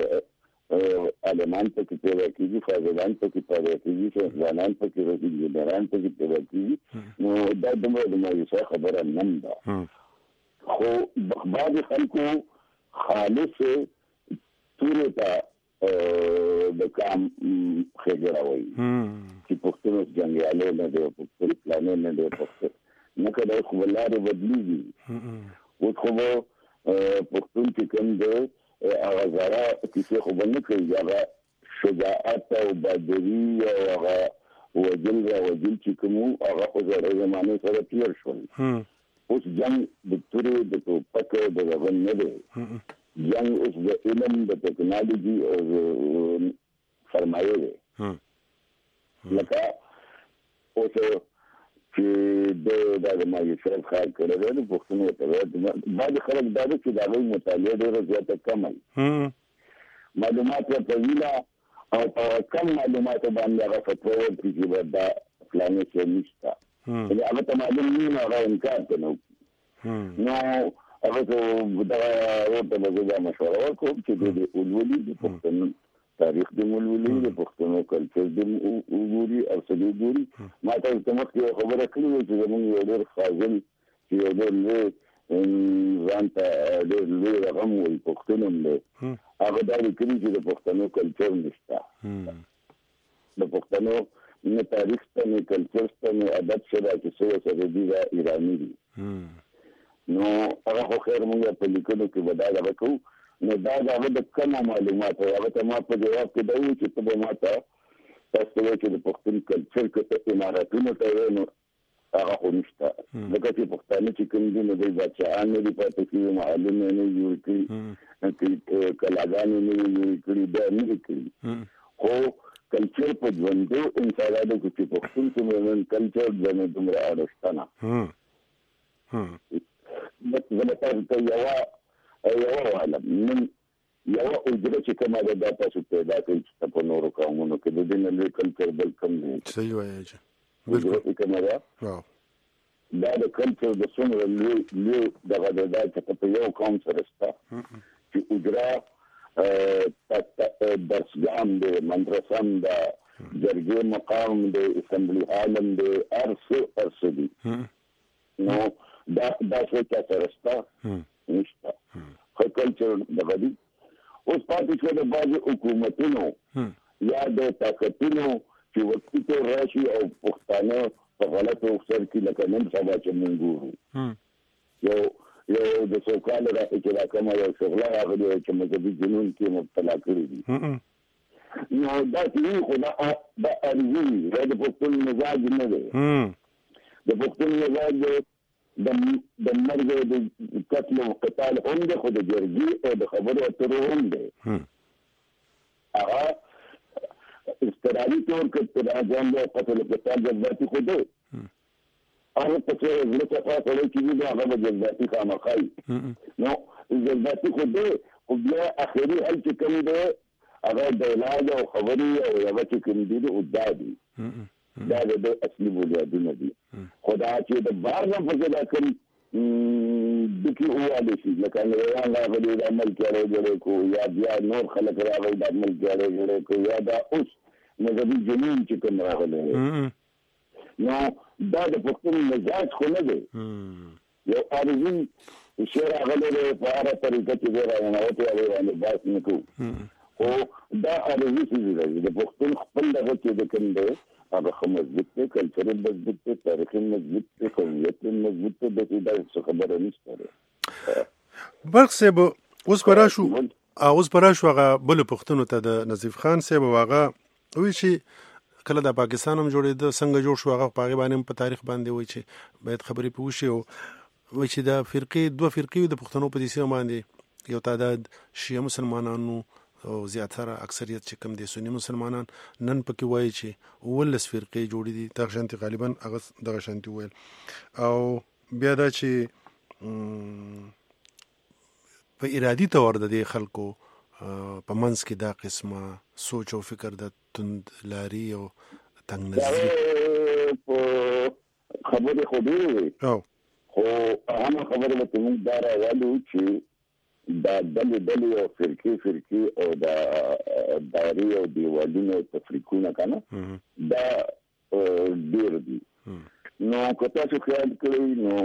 عالمان پکې پیدا کېږي، فاضلان پکې پیدا کېږي، شیخزانان پکې راځي، انجینران پکې پیدا کېږي. نو دا دومره د مایوسۍ خبره نه ده، خو بعضې خلکو خالص تورې ته د کام ښېګړه وایي چې پښتون اوس جنګیالی نه دی، پښتون فلانی نه دی، پښتون نه که دا خو به لارې بدلېږي. اوس خو به پښتون چې کوم دی هغه زړه کیسې خو به نه کوي، هغه شجاعت او بهادري او هغه وجل را وجل چې کوم وو هغه خو زړې زمانې سره تېر شول. اوس جنګ د تورې د ټوپک د هغه نه دی، جنګ اوس د علم د ټکنالوژي او سرمایه دی. لکه اوس چې د د مایوسۍ ښکار کړی دی د پښتنو ته بعضې خلک دا ده چې د هغوی مطالعه ډېره زیاته کمه وي، معلومات ورته ویله او په کم معلوماتو باندې هغه فتوا ورکړي چې به دا فلاني شی نشته، هغه ته معلوم نه وي نو هغه انکار ته نه وکړي. نو هغه ته دغه ورته به زه دا مشوره ورکوم چې دوی دې ولولي، د پښتنو تاریخ دې ولولي، د پښتنو کلچر دې وګوري او څه دې وګوري. ما تاسو ته مخکې یوه خبره کړې وه چې زموږ یو ډېر فاضل چې یو ډېر لوی ځان ته ډېر لوی رقم وایي پښتون هم دی، هغه دا لیکلي چې د پښتنو کلچر نشته، د پښتنو نه تاریخ شته، نه کلچر شته، نه ادب شته، چې څه ورسره دي دا ایراني دي. نو هغه خو خیر مونږ په لیکلو کې به دا دغه کوو. نو دا د هغه د کمو معلوماتو هغه ته ما په جواب کې دا وویل چې ته به ما ته تاسو ته وایي چې د پښتون کلچر که ته امارتونو ته وایې نو هغه خو نشته، ځکه چې پښتانه چې کوم دي نو دوی بادشاهان نه دي پاتې کړي، محلونه نه دي جوړ کړي، کلاګانې نه دي جوړې کړي، دا نه دي کړي. خو کلچر په ژوندو انسانانو کې چې پښتون څومره نن کلچر ځنې دومره اړه شته نه. زه به تاسو ته یوه یوه ووایم، نن یوه اجره چې کومه ده دا تاسو پیدا کوي چې په نورو قومونو کې د دې نه لوی کلچر بل کم دی. صحیح وایي چې اجره چې کومه ده دا د کلچر د څومره لوی لوی دغه ده دا چې په یو قوم سره شته چې اجره درسګاه هم دی، مدرسه هم ده، جرګې مقام دی، اسمبلي هال هم دی، هر څه هر څه دي. نو دا دا څه چا سره شته نشته، ښه کلچر دغه دي. اوس پاتې شوه د بعضې حکومتونو یا د طاقتونو چې وقتي طور راشي او پښتانه په غلطو سر کې لکه نن سبا چې مونږ ګورو یو یو د سوکاله راځي چې دا کومه یو شغله راغلې چې مذهبي جنون کې مبتلا کړي دي. نو دا چې خو دا دا ارزي دا د پښتون مزاج نه دی، د پښتون مزاج د د مرګ د قتل او قتال هم دی، خو د جرګې او د خبرو اترو هم دی. هغه استرالي طور کې تر اجان د قتل او قتال جذباتي خو دی، هغه په څېر زړه صفا سړی چې وي هغه به جذباتي خامخا وي. نو جذباتي خو دی، خو بیا اخري حل چې کوم دی هغه د علاج او خبرې او هغه چې کوم دي او دا دي دا د اصلي بنیادونه دي. خو دا چې د بار نه پسې دا کوم دکې ووالی شي لکه انګریزان راغلي دا ملک یې جوړې کړو یا بیا نور خلک راغلي دا ملک یې جوړې کړو یا دا اوس مذهبي جنون چې کوم راغلی نو دا د پښتون مزاج خو نه دی، یو عارضي شی راغلی دی په هره طریقه چې دی راننوتې هغې باندې بحث نه کوو. خو دا عارضي څیز دی د پښتون خپل دغه چې د کوم دی هغه خو مضبوط دی، کلچر مضبوط دی، تاریخ مضبوط دی، قومیت مضبوط دی، د دې خبره نشته. برق صاحب اوس براشو اوس براشو هغه بل پښتنو ته د نظیف خان صاحب هغه وی چې کله د پاکستان هم جوړېده څنګه جوړ شو هغه په هغې باندې په تاریخ باندې وایي چې باید خبرې پې وشي. او وایي چې د فرقې دوه فرقې د پښتنو په دې سیمه باندې یو تعداد شیعه مسلمانانو او زیاتره اکثریت چې کوم دي سني مسلمانان نن پکې وایي چې اوولس فرقې جوړې دي دغه شانتي غالبا هغه دغه شانتي ویل. او بیا دا چې په ارادي تور د دې خلکو په منځ کې دا قسمه سوچ او فکر د توندلاري او تنګ نظري په خبرې خو ډېرې او خو هغه خبره به موږ دا راوالو چې دا ډلې ډلې او فرقې فرقې او دا دایرې او دیوالونه تفریقونه کنه دا ډېر دي. نو که تاسو خیال کړئ نو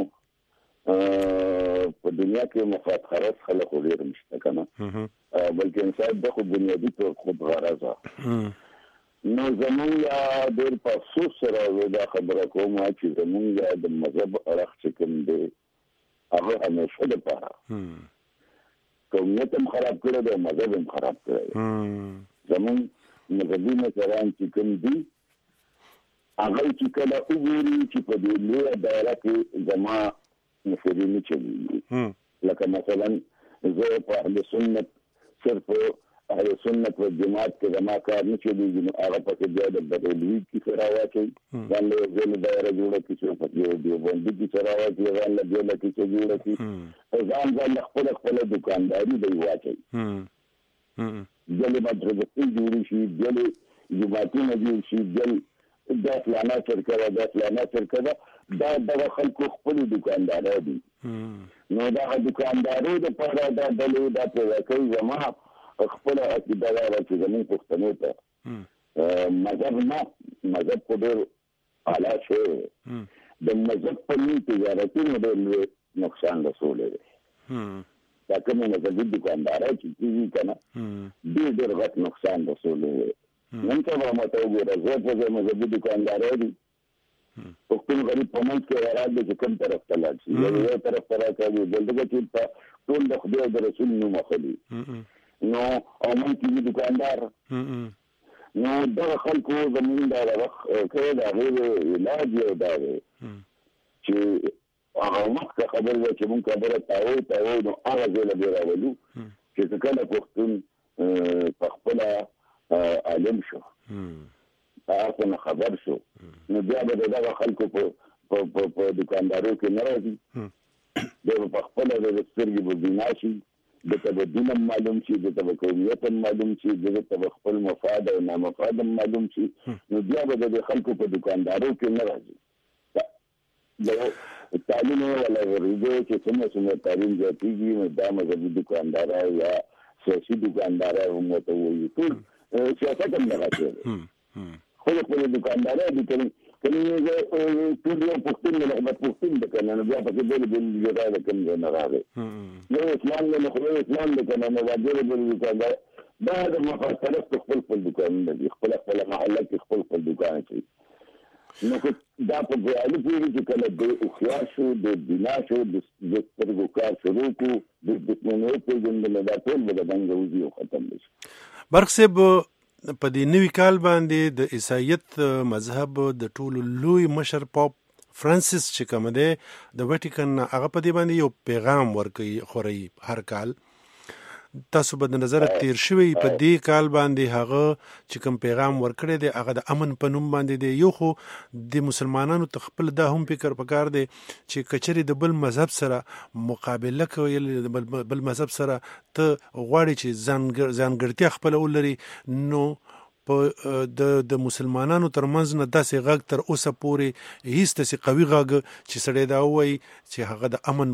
په دنیا کې مفاد خرڅ خلک ډېر نشته کنه، بلکې انسان د خو بنیادي طور خود غرضه. نو زمونږ ډېر په افسوس سره دا خبره کوم چې زمونږ د مذهب اړخ چې کوم دی هغه همیشه دپاره قومیت هم خراب کړی دی، مذهب هم خراب کړی دی. زمونږ مذهبي مشران چې کوم دي هغه چې کله وګوري چې په دې لویه دایره کې زما مشري نه چلېږي، لکه مثلا زه په اهل سنت صرف اهل سنت و جماعت کې زما کار نه چلېږي، نو هغه پکې بیا د بریلوي کیسه راواچوي، ځان له یو ځای نه دایره جوړه کړي، څوک پکې دیوبندي کیسه راواچوي، ځان له بېله کیسه جوړه کړي، ځان ځان له خپله خپله دوکانداري دی واچوي، بلې مدرسې جوړې شي، بلې جوماتونه جوړ شي، بل دا فلانه شرکه ده دا فلانه شرکه ده، دا دغه خلکو خپلې دوکاندارۍ دي. نو دغه دوکاندارۍ دپاره دا ډلې دا پیدا کوي. زما خپله عقیده دا ده چې زموږ پښتنو ته مذهب نه، مذهب خو ډېر اعلی شی دی، د مذهب په نوم تجارتونه ډېر لوی نقصان رسولی دی. دا کومې مذهبي دوکاندارۍ چې کېږي که نه ډېر ډېر غټ نقصان رسولی دی. نن سبا ماته وګوره زه په ځای مذهبي دوکاندارۍ دي، پښتون غریب په منځ کې حیران دی چې کوم طرف ته لاړ شي، یو یو طرف ته راکاږي، دلته چې په ټول د خدای او د رسول نوم اخلي، نو او من کې وي دوکاندار. نو دغه خلکو زمونږ دا وخت کوي د هغې علاج یو دا دی چې هغه مخکې خبره ده چې مونږ خبره تاوو تاوو نو هغه ځای له دې راولو چې کله پښتون په خپله عالم شو، هغه نه خبر شو، نو بیا به د دغه خلکو په دوکاندارو کې نه راځي، بیا به په خپله د سترګې به بینا شي، دته به دین هم معلوم شي، دته به قومیت هم معلوم شي، دته به خپل مفاد او نامفاد هم معلوم شي، نو بیا به د خلکو په دوکاندارو کې نه راځي. د تعلیم ولا غریبو چې څومره څومره تعلیم زیاتېږي نو دا مذهبي دوکاندارۍ یا سیاسي دوکاندارۍ هم ورته وایي، ټول سیاست هم دغه شی دی، خو د خپلې دوکاندارۍ دي کلي ټول یو پښتون دی، محمد پښتون دی که نه، نو بیا پکې بېلې بېلې جدا د کوم ځای نه راغی، یو اسلام دی نو خو یو اسلام دی که نه، نو دا بېلې بېلې دوکاندارۍ دا د مفاد پرستو خپل خپل دوکانونه دي، خپله خپله محله کې خپل خپل دوکان کوي. نو دا په ځایالي پوهېږي چې کله د هوښیار شو، د بینا شو، د سترګو کار شروع کړو، د دښمنۍ پېژندنه دا ټول به د منځه وځي او ختم به شي. برق صاحب په دې نوي کال باندې د عیسایت مذهب د ټولو لوی مشر پاپ فرانسیس چې کوم دی د ویټیکن هغه په دې باندې یو پیغام ورکوي خوري هر کال. تاسو به د نظر تیر شوی په دې کال باندې هغه چې کوم پیغام ورکړی دی هغه د امن په نوم باندې دی. یو خو د مسلمانانو ته خپل دا هم فکر پکار دی چې کچري د بل مذهب سره مقابله کوي، بل مذهب سره ته غواړي چې ځانګړتیا خپل ولري، نو په د د مسلمانانو ترمنځ نه داسې غږ تر اوسه پورې هیڅ داسې قوي غږ چې سړی دا ووایي چې هغه د امن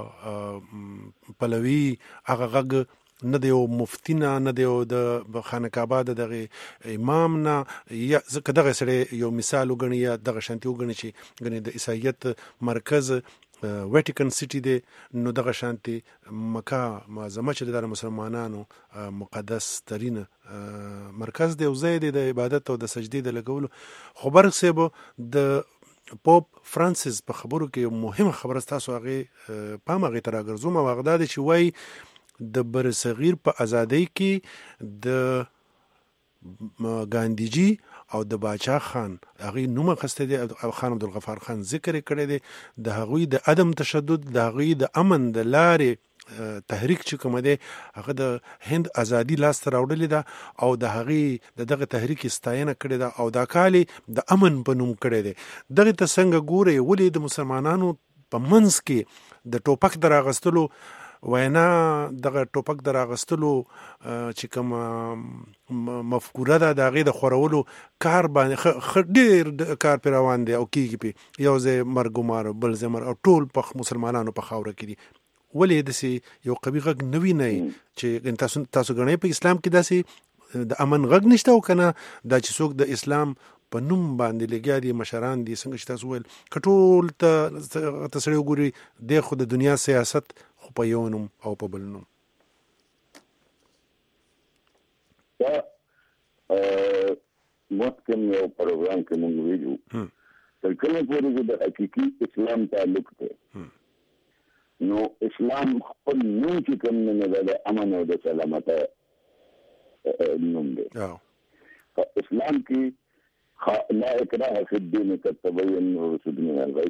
په پلوي هغه غږ نه دی، او مفتی نه نه دی، او د خانقاه د دغه امام نه، یا که دغه سړی یو مثال وګڼي یا دغه شانتي وګڼي چې ګنې د عیسایت مرکز ویټیکن سټي دی، نو دغه شانتي مکه معظمه چې د مسلمانانو مقدس ترين مرکز دی او ځای دی د عبادت او د سجدي د لګولو. خو برق صاحب د پوپ فرانسیس په خبرو کې مهمه خبره تاسو هغه پام هغه تر راګرځوم او هغه د چې وای د برصغیر په ازادۍ کې د ګاندیجی او د باچا خان هغه نوم خسته دي او خان عبدالغفار خان ذکر کړی دی، د هغوی د عدم تشدد، د هغوی د امن د لارې تحریک چې کوم دی هغه د هند ازادي لاس ته راوړلې ده او د هغې د دغه تحریک ستاینه کړې ده او دا کال د امن په نوم کړی دی. دغه ته څنګه ګوري ولې د مسلمانانو په منځ کې د ټوپک د راغستلو وینا دغه ټوپک د راغستلو چې کوم مفکوره ده د هغې د خورولو کار باندې ډېر کار پرې روان دی او کېږي پې یو ځای مرګ ومار بل ځای مر او ټول په مسلمانانو په خاوره کې دي. ولې داسې یو قوي غږ نه وینئ چې تاسو تاسو ګڼئ په اسلام کې داسې د امن غږ نشته او که نه دا چې څوک د اسلام په نوم باندې لګیا دي مشران دي څنګه چې تاسو ویل که ټول ته سړی وګوري دی خو د دنیا سیاست خو په یو نوم او په بل نوم. دا مخکې یو پروګرام کې موږ ویلو تر کومه پورې چې د حقیقي اسلام تعلق دی نو اسلام خپل نوم چې کوم نه دی د امن او د سلامت نوم دی. اسلام کې لا اکراه فی الدین قد تبین الرشد من الغی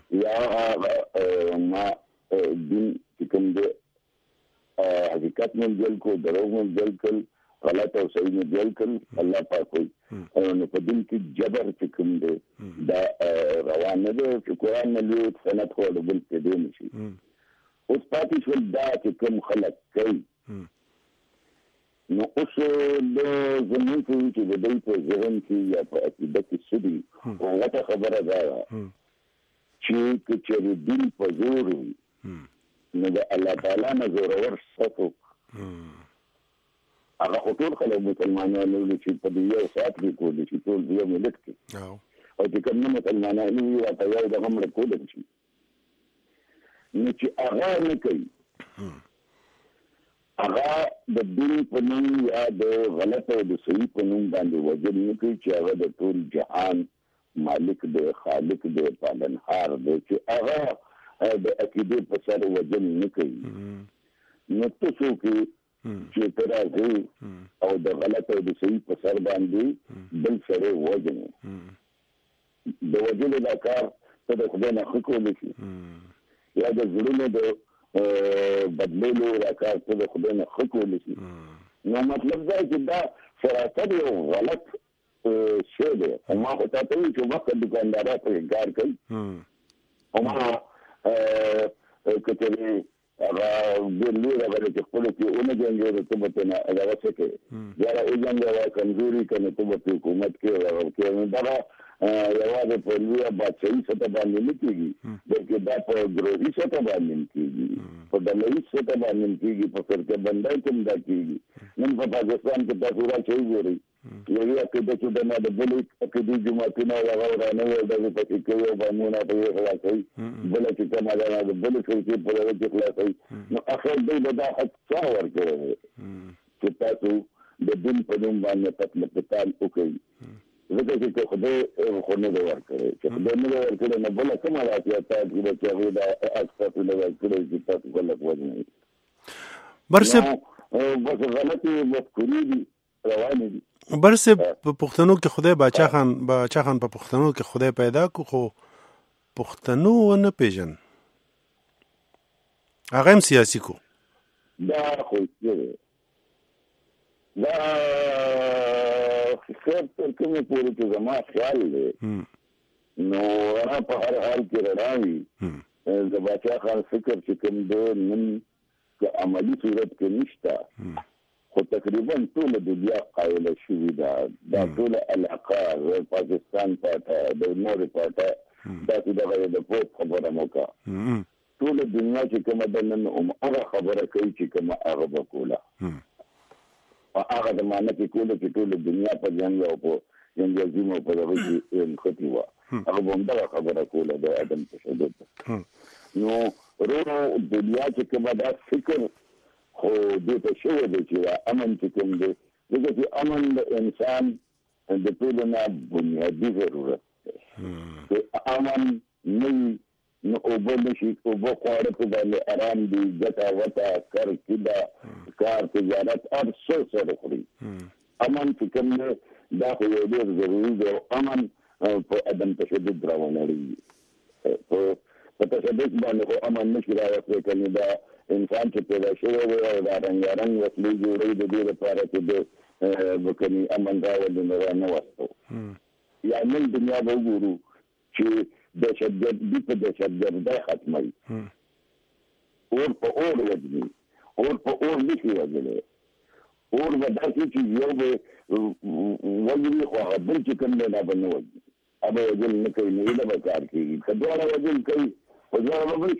یا ما دین چې کوم دی حقیقت میں جل کو دروغ میں جل کل غلط او صحیح میں جل کل الله پاک وي نو په دین کې جبر چې کوم دی دا روان نه دی چې قرآن نه لیو سنت خو د بل په دین شي اوس پاتې شول دا چې کوم خلق کوي نو اوس د زمون چې د دې په ذهن کې یا په عقیده کې سړي او هغه خبره ده چې چې دین په زور وي نو د الله تعالی نه زورور څوک هغه ټول خلک مسلمانانو چې په دې یو سات کې کولی شي ټول یو ملت کې او چې کوم مسلمانانو یو په یو د غمر کولی شي نو چې هغه نه کوي هغه د دین په نوم یا د غلط او د صحیح په نوم باندې وجل نه کوي چې هغه د ټول جهان مالک دی خالق دی پالنهار دی چې هغه د عقیدې په سر وجل نه کوي نو تاسو کې چې ترازی او د غلط او د صحیح په سر باندې بل سره وجل د وجل دا کار ته د خدای نه خکول شي یا د زړونو د بدلولو دا کار ته د خدای نه خکول شي نو مطلب دا چې دا سراسر یو غلط شی دی ما خو ته وایي چې وخت دکاندارا په کار کوي او ما کتلی هغه ګلو هغه چې خپل کې اونه جنګي ته مته نه هغه څه کوي یاره ای جنګ کمزوري کنه ته په حکومت کې هغه کې دا یوازې په لویه بادشاهي سطح باندې نه کېږي بلکې دا په ګروهي سطح باندې کېږي په ډلهییز سطح باندې کېږي په فرقه بندۍ کې هم دا کېږي نن په پاکستان کې تاسو راځئ ګورئ یوه عقیده چې د ما د بلې عقیدې جوماتونه هغه ورانه وي دغې پسې کوي او بامونه په یې خلاصوي بله چې کومه ده د بلې فرقې په هغه کې خلاصوي نو اخر دوی به دا حق چا ورکړی دی چې تاسو د دین په نوم باندې قتل قتال وکړئ ځکه چې خدای خو نه دی ورکړی چې خدای نه دی ورکړی نو بله کومه واقعیت ده چې هغوی دا حق تاسو نه ورکړی چې تاسو خلک وژنئ نو بس غلطې مفکورې دي روانې دي برسه په پښتنو کې خدای باچا خان باچا خان په پښتنو کې خدای پیدا کو خو پښتنو نه پیژن هغه هم سیاسي کو دا خو دا خیر تر کومه پورې چې زما خیال دی نو هغه په هر حال کې راوي د باچا خان فکر چې کوم دی نن که عملي صورت کې نشته خو تقریبا ټول دنیا قایله شوې ده دا ټول علاقه پاکستان پاته د نورې پاته داسې دغه د پوپ خبره مو وکړه ټول دنیا چې کومه ده نن هغه خبره کوي چې کومه هغه به کوله هغه د معنی کې کوله چې ټول دنیا په جنګ او په جنګیزمو په دغه کې نښتې وه هغه به همدغه خبره کوله د عدم تشدد نو ورو دنیا چې کومه دا فکر خو دې ته شوی دی چې امن چې کوم دی دغه چې امن د انسان د ټولو نه بنیادي ضرورت دی چې امن نه نو اوبه نشي اوبه خواړه په باندې آرام دي ګټه وټه کار کېده کار تجارت هر څه سره خوري امن چې کوم دی دا خو یو ډېر ضروري دی امن په عدم تشدد راوړي په تشدد باندې خو امن نشي راوړی کني دا انسان چې پیدا شوی دی او دا رنګارنګ وسلې جوړوي د دې لپاره چې د وکني امن راوړي نو نه وستو یا نن دنیا به وګورو چې دهشتګرد دي په دهشتګردۍ ختموي اور په اور وجني اور په اور نشي وجلی اور به داسې چې یو به وجني خو هغه بل چې کوم دی دا به نه وجني هغه وجل نه کوي نو ایله به کار کېږي که دواړه وجل کوي خو دواړه به مړ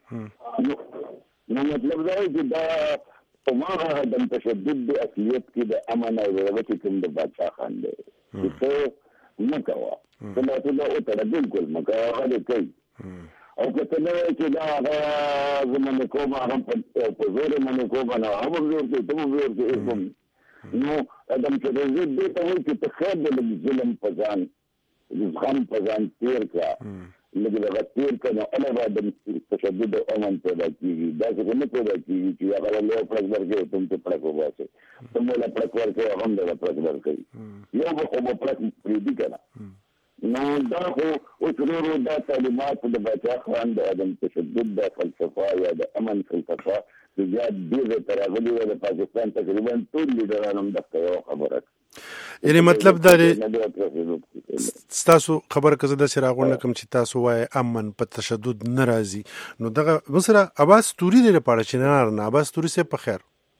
شي نو مطلب دا دی چې دا هماغه عدم تشدد د اصلیت کې د امن او د هغه چې کوم د بادشاه خان دی چې ته مه کوه ته ته دا وتړه بالکل مه کوه هغه دې کوي او که ته نه وایې چې دا هغه زه منې کوم هغه په زور یې منې کوم نو هغه به زور کوي ته به زور کوې نو عدم تشدد دې ته وایي چې ته خیر د لږ ظلم په ځان زغم په ځان تېر کړه لږ دغه تېر کړه نو هله به د تشدد او امن پیدا کېږي داسې خو نه پیدا کېږي چې هغه له یو پړک ورکوي ته هم ته پړک وباسې ته مو له پړک ورکوي هغه هم دغه پړک ورکوي یو به خو به پړک پرېږدي که نه نو دا خو اوس ورو ورو دا تعلیمات د باچا خان د عدم تشدد د فلسفه یا د امن فلسفه چې زیات ډېر ته راغلي وه د پاکستان تقریبا ټول لیډران هم دغه یوه خبره یعنی مطلب دا دی ستاسو خبره که زه داسې راغونډه کړم چې تاسو وایئ امن په تشدد نه راځي نو دغه مثلا عباس توري دی لپاره چې نه نه عباس توري صاحب په خیر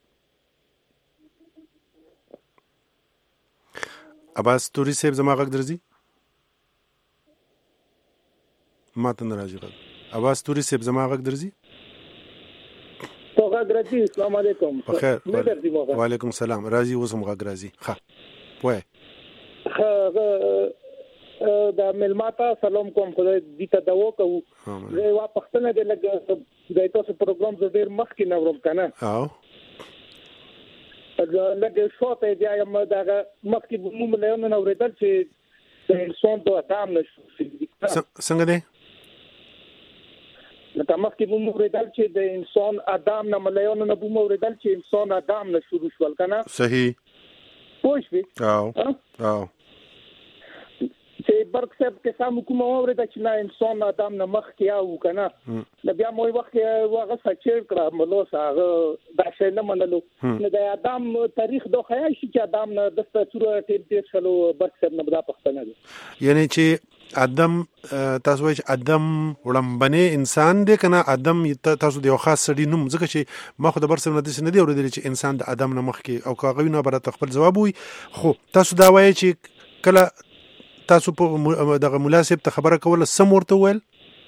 عباس توري صاحب زما غږ درځي ما ته نه راځي غږ عباس توري صاحب زما غږ درځي تو غږ راځي السلام علیکم په خیر وعلیکم السلام راځي اوس هم غږ راځي ښه وای دا ملماته سلام کوم خدای دې ته دعا کوو زه وا پښتنه دې لګ د تاسو پروګرام زه ډیر مخکې نه ورم کنه او لکه شوته دی یم دا مخکې مو مليون نه ورېدل چې د انسان د اتام نشو څنګه دی لکه مخکې مو ورېدل چې د انسان ادم نه مليون نه مو ورېدل چې انسان ادم نه شروع شول کنه صحیح پوښتې او او چې برک صاحب کې سم کوم اورېدل چې نه انسان ادم نه مخ کې او کنه د بیا مو وخت هغه سچیر کړه ملو هغه دا شی نه منلو نه د ادم تاریخ دوه خیا شي چې ادم نه د ستورو ټیم ډیر شلو برک صاحب نه بدا پښتنه دي یعنی چې ادم تاسو وایي چې ادم وړمبنه انسان دی کنه ادم تاسو د یو خاص سړي نوم ځکه چې ما خو د برسم نه دي نه دی اورېدل چې انسان د ادم نه مخ کې او کاغوي نه برات خپل جواب وي خو تاسو دا وایي چې کله تاسو په دغه مناسب ته خبره کوله سم ورته ویل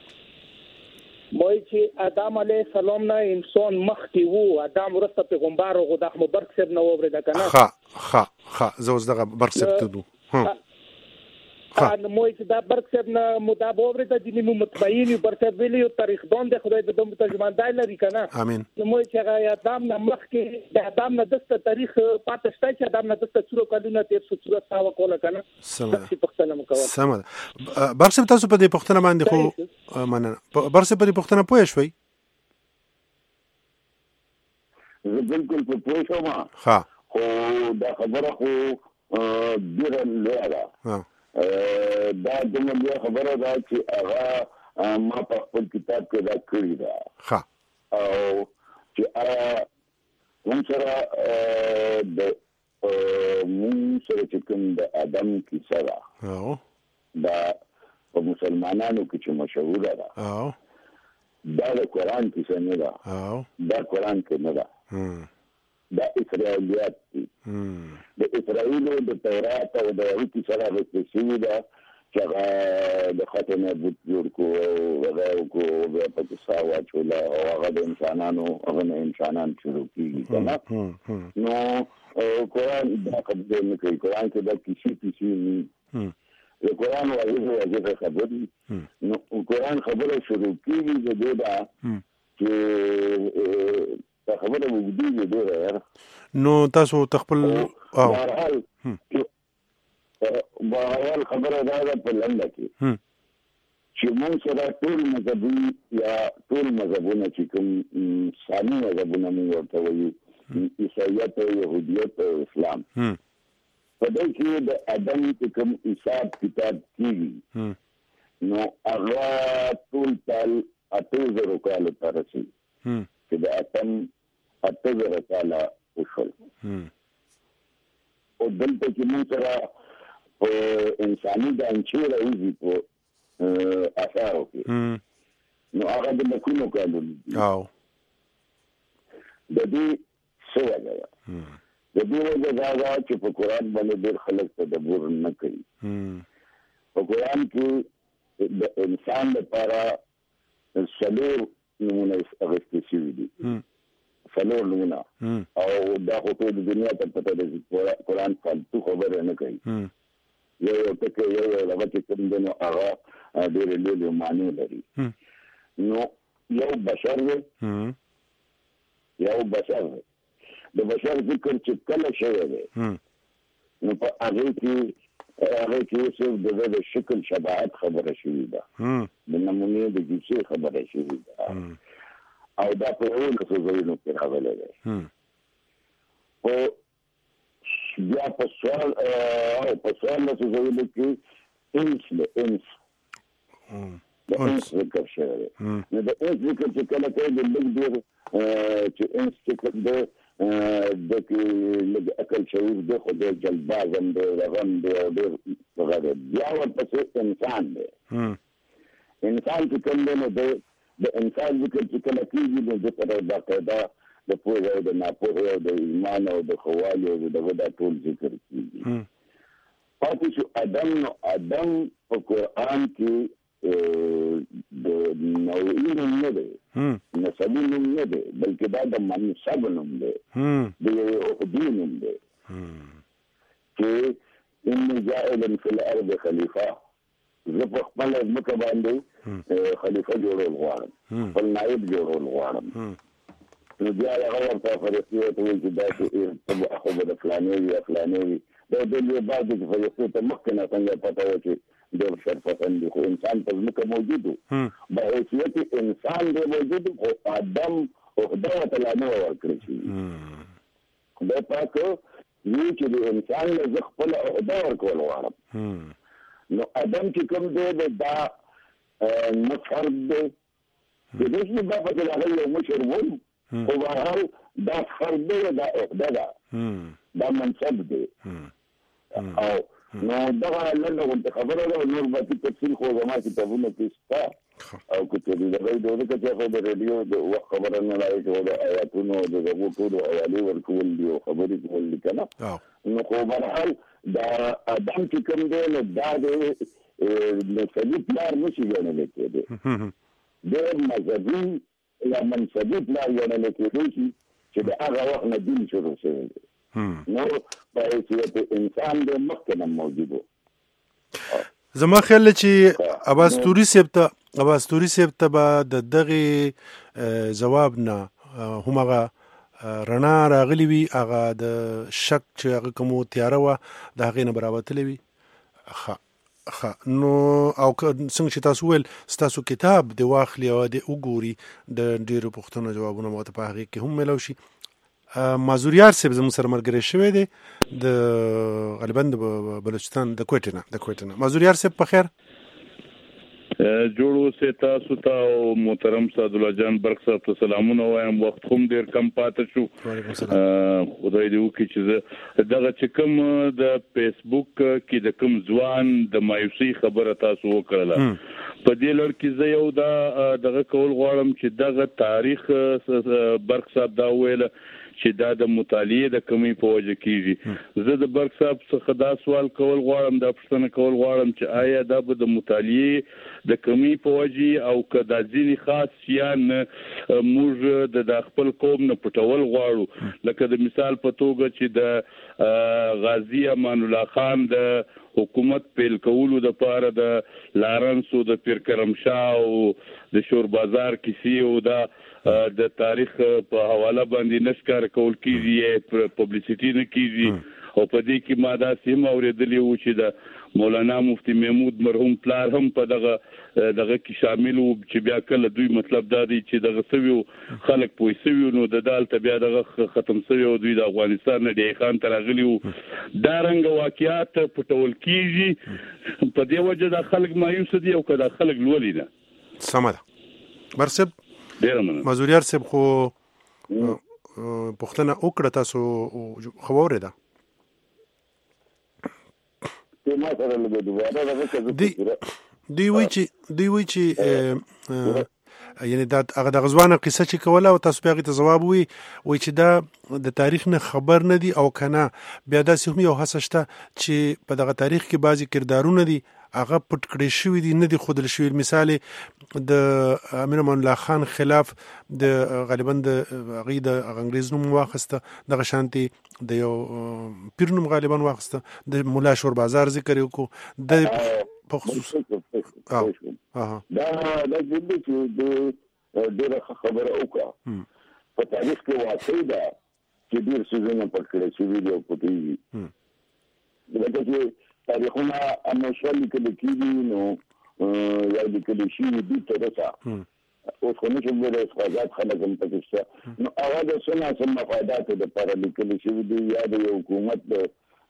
وای چې ادم علیه السلام نه انسان مخ کې وو ادم ورسته پیغمبر او د برک صاحب نه وورید کنه ها ها ها زوز دغه برک صاحب ته دو ها ان موي چې دا برک صاحب نه مدابو ورته د دې متبین برک صاحب ویلی او تاریخ دون د خدای د دوم ترجمان دی لري کنه امين نو موي چې ادم نه مخ کې د ادم نه د تاریخ پاتې شته چې ادم نه د څلور کلونه تیر څو ساو کوله کنه سم سم برک صاحب تاسو په دې پښتنه باندې خو مننه برک صاحب په دې پښتنه پوه شوي بالکل په پوه شوم ها خو دا خبره خو ډیره لویه ده ها دا دومره خبره ده چې هغه ما په خپل کتاب کې دا کړی ده ها او چې موږ سره د موږ سره چې کوم د ادم کیسه ده او دا په مسلمانانو کې چې مشهوره ده او دا د قرآن کیسه نه ده او دا قرآن کې نه ده دا اسرائیلیات دي د اسرائیلو د تورات او د هغې سره غوښتل شوي ده چې هغه د خټې نه بوت جوړ کړو او هغه وکړو بیا پکې ساه واچوله او هغه د انسانانو هغه نه انسانان شروع کېږي که نه نو قرآن دا قبضه نه کوي قرآن کې دا کیسې کیسې وي د قرآن واضح واضح خبرې نو قرآن خبره شروع کیږي د دې دا چې دا خبره وګړي ډیره یار نو تاسو تخپل او بهرحال بهرحال خبره دا ده په لنډه کې چې موږ سره ټول مذهبي یا ټول مذهبونه چې کوم ثاني مذهبونه موږ ورته وایو عیسایت او یهودیت او اسلام په دې کې د ادم چې کوم حساب کتاب کیږي نو هغه ټول تل اته زره کال تر رسي چې د اتم اته زره کال وشول او دلته چې موږ سره په انساني د انچې راوځي په اثارو کې نو هغه د لکونو کالونو او د دې څه وجه د دې وجه دا ده چې په قرآن باندې ډېر خلک تدبر نه کوي په قرآن کې د انسان لپاره څلور نمونه اخیستل شوي دي څلور نمونه او دا خو ټول دنیا ته پته ده چې قرآن فالتو خبره نه کوي یو یو ټکی یو یو هغه چې کوم دی نو هغه ډېرې لویې معنی لري نو یو بشر دی یو بشر دی د بشر ذکر چې کله شوی دی نو په هغې کې هغې کې صرف د ده د شکل شباهت خبره شوې ده د نمونې د جوسې خبره شوې ده او دا په یولسو ځایونو کې راغلی دی خو بیا په سوال په څوارلسو ځایونو کې انس د انس د انس ذکر شوی دی نو د انس ذکر چې کله کوي د لږ ډېر چې انس چې کوم دی د کې لږ عقل شعور دی خو ډېر جلباز هم دی رغم دی او ډېر هغه دی بیا ورپسې انسان دی انسان چې کوم دی نو د انسان ذکر چې کله کېږي نو د سره باقاعده د پوهې او د ناپوهې او د ایمان او د خوالي او د دغه دا ټول ذکر کېږي پاتې شو ادم نو ادم په قرآن کې د نوعي نوم نه دی نسبي نوم نه دی بلکې دا د منصب نوم دی د یو عهدې نوم دی چې اني جاعل فی الارض خلیفه زه په خپله ځمکه باندې خلیفه جوړول غواړم خپل نایب جوړول غواړم نو بیا هغه ورته فرښتې ورته وایي چې داسې خو به د فلانې وي یا فلانې وي دا د یو بعد چې فرښتې ته مخکې نه څنګه پته وه چې ډېر شرفسن دي خو انسان په ځمکه موجود و بحیثیت انسان دی موجود خو آدم عهده ورته لا نه وه ورکړې شوي خدای پاک وایي چې د انسان له زه خپله عهده ورکول غواړم نو ادم چې کوم دی د دا نه فرد دی د دې چې دا پکې د هغه یو مشر وم خو بهرحال دا فرد دی دا عهده ده دا منصب دی او نو دغه لنډه غونډه خبره ده نور به تفصیل خو زما کتابونه کې شته او که چې د غوږ د ورکه چې د ریډیو د وخت خبره نه لای چې د آیاتونو د دغه ټولو حوالې ورکول دي او خبرې کول دي کنه نو خو بهرحال دا ادم چې کوم دی نو دا د نسبي پلار نشي ګڼلی کېدی د مذهبي یا منصبي پلار ګڼلی کېدی شي چې د هغه وخت نه دین شروع شوی دی نو په حیثیت انسان د مخکې نه موجود و زما خیال چې عباس توري صاحب ته عباس توري صاحب ته به د دغې ځواب نه هماغه رڼا راغلی وي هغه د شک چې هغه کومو تیاره وه د هغې نه به راوتلی وي ښه ښه نو او څنګه چې تاسو وویل ستاسو کتاب د واخلي او د وګوري د ډېرو پوښتنو جوابونه ماته په هغې کې هم میلاو شي مازوریار صاحب زموږ سره ملګری شوی دی د غالبا د بلوچستان د کوټې نه د کوټې نه مازوریار صاحب په خیر جوړ اوسئ تاسو ته او محترم سعدالله جان برق صاحب ته سلامونه وایم وخت هم ډېر کم پاته شو خدای دې وکړي چې زه دغه چې کوم د فیسبوک کې د کوم ځوان د مایوسۍ خبره تاسو وکړله په دې لړ کې زه یو دا دغه کول غواړم چې دغه تاریخ برق صاحب دا وویله چې دا د مطالعې د کمی په وجه کېږي زه د برق صاحب څخه دا سوال کول غواړم دا پوښتنه کول غواړم چې آیا دا به د مطالعې د کمی په وجه او که دا ځینې خاص شیان موږ د خپل قوم نه پټول غواړو لکه د مثال په توګه چې د غازي امان الله خان د حکومت پیل کولو د پاره د لارنسو د پیر کرم شاه او د شور بازار کیسې او د د تاریخ په حواله باندې نشکار کول کیږي پبلسټی نه کیږي او په دې کې ما دا سیم اوریدلی و چې د مولانا مفتی محمود مرحوم پلار هم په دغه دغه کې شامل وو چې بیا کله دوی مطلب دا دی چې دغه سویو خلک پوي سویو نو د دالته بیا دغه ختم سویو دوی د افغانستان نه د خان ترغلی وو دا رنګ واقعیات پټول کیږي په دې وجه د خلک مایوس دي او کله خلک لولي نه سمه برسب ډیر مننه مزوریار سب خو پښتنه وکړه تاسو خبره ده دی دی وی چې دی وی چې یعنی دا هغه د غزوانه قصه چې کوله او تاسو پیغه ته جواب وی وی چې دا د تاریخ نه خبر نه دی او کنه بیا داسې هم یو حسه شته چې په دغه تاریخ کې بعضی کردارونه دي هغه پټ کړی شوی دي نه دي خودل شوی مثال د امیر امان الله خان خلاف د غالبا د غي د انګريز نوم واخسته د شانتي د یو پیر نوم غالبا واخسته د مولا شور بازار ذکر وکړو د په خصوص اه اه دا د دې چې د ډېر خبره وکړه په تاریخ کې واقعي ده چې ډېر څه نه پټ کړی شوی دی او پټي دغه چې تاریخونه همیشه لیکل کېږي نو یا لیکل شي دي ترڅه اوس خو نشم ویلی اسقاطات خلک هم پکې شته نو هغه د څه ناسم مفاداتو دپاره لیکل شوي دي یا د یو حکومت د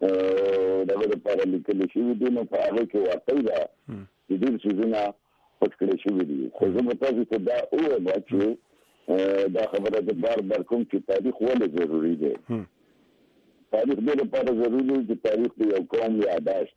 دغه دپاره لیکل شوي دي نو په هغې کې واقع ده چې ډېر څیزونه پټ کړی شوي دي خو زه به تاسو ته دا ووایم چې دا خبره د بار بار کوم چې تاریخ ولې ضروري دی تاریخ دې لپاره ضروري دی چې تاریخ د یو قوم یاداشت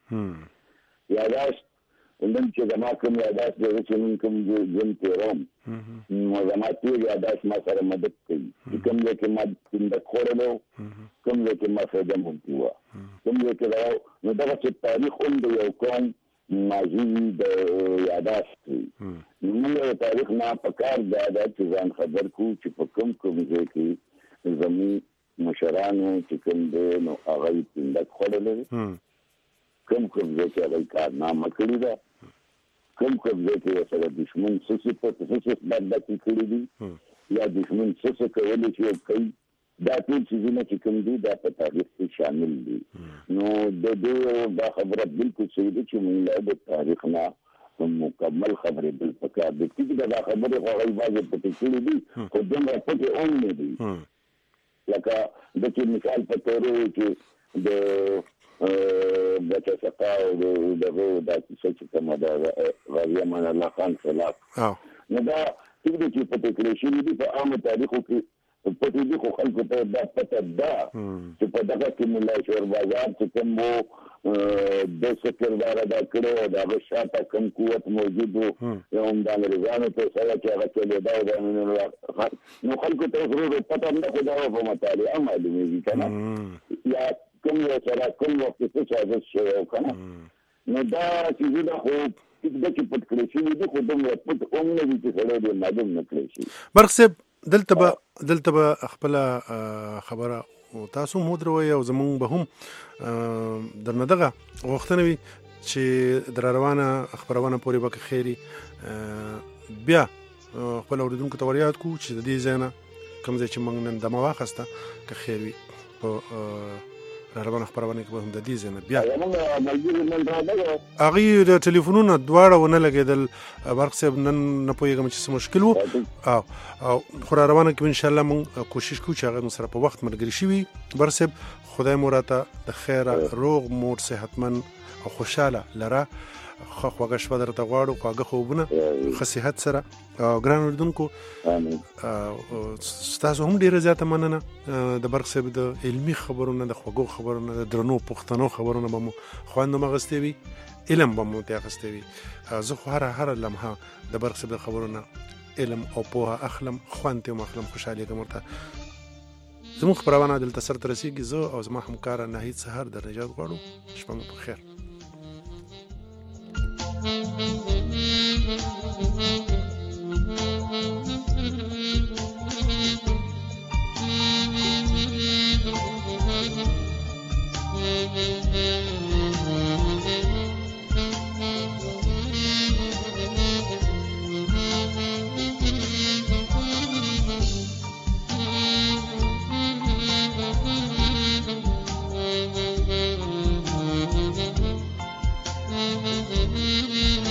وي یاداشت نن چې زما کوم یاداشت دی چې نن کوم ژوند تېروم نو زما ټول یاداشت ما سره مدد کوي چې کوم ځای کې ما زندګي خوړلی کوم ځای کې ما فایده ممکن وه کوم ځای کې نو دغه چې تاریخ هم د یو قوم ماضي د یاداشت وي نو موږ د تاریخ نه پکار دا ده چې ځان خبر کړو چې په کوم کوم ځای کې زموږ مشرانو چې کوم دی نو هغه یې زندګي خوړلی کوم کوم ځای کې هغه کارنامه کړې ده کوم کوم ځای کې ورسره دښمن څه څه په څه څه بدبختي کړي دي یا دښمن څه څه کولی شي او کوي دا ټول څیزونه چې کوم دي دا په تاریخ کې شامل دي نو د دې دا خبره بالکل صحیح ده چې موږ د تاریخ نه مکمل خبرې بل پکار دي چې دا خبرې خو هغوی بعضې پټې کړي دي خو دومره پټې هم نه دي لکه د چې مثال په توګه وایي چې د بچه سقا او دغه دا کیسه چې کومه ده غازي امان الله خان خلاف نو دا ټول دي چې پټې کړې شوي دي په عامو تاریخو کې پټې دي خو خلکو ته دا پته ده چې په دغه کې مولا شور بازار چې کوم و د څه کردار ادا کړی او د هغه شاته کوم قوت موجود و یا هم د انګرېزانو په سره چې هغه چلېده او د نو خلکو ته ضرور پته نه خو دا په مطالعه معلومېږي که نه یا کوم یو سره کوم وخت څه سازش شوی او که نه نو دا څیزونه خو د چې پټ کړی شوي دي خو دومره پټ هم نه دي چې سړی دې معلوم نه کړی شي برق صاحب دلته به دلته به خپله خبره تاسو هم ودروئ او زمونږ به هم درنه دغه غوښتنه وي چې در روانه خپرونه پورې به که خیري بیا خپل اورېدونکو ته ور یاد کړو چې د دې ځای نه کوم ځای چې موږ نن دمه واخیسته که خیر وي په روانه خپرونه کې به هم د دې ځای نه بیا هغوی د ټلیفونونه دواړه ونه لګېدل برق صاحب نن نه پوهېږم چې څه مشکل و او او خو را روانه کې به انشاءالله موږ کوشش کوو چې هغه مو سره په وخت ملګري شي وي برق صاحب خدای مو راته د خیره روغ موړ صحتمند او خوشحاله لره ښه خوږه شپه درته غواړو خواږه خوبونه ښه صحت سره او ګران اورېدونکو ستاسو هم ډېره زیاته مننه د برق صاحب د علمي خبرونه د خوږو خبرونه د درنو پښتنو خبرونه به مو خوند هم اخیستی وي علم به مو ترې اخیستی وي زه خو هره هره لمحه د برق صاحب د خبرونه علم او پوهه اخلم خوند ترې هم اخلم خوشحالېږم ورته زموږ خپرونه دلته سرته رسېږي زه او زما همکاره ناهید سهار در نجات غواړو شپه مو په خیر Mm-hmm. Thank you.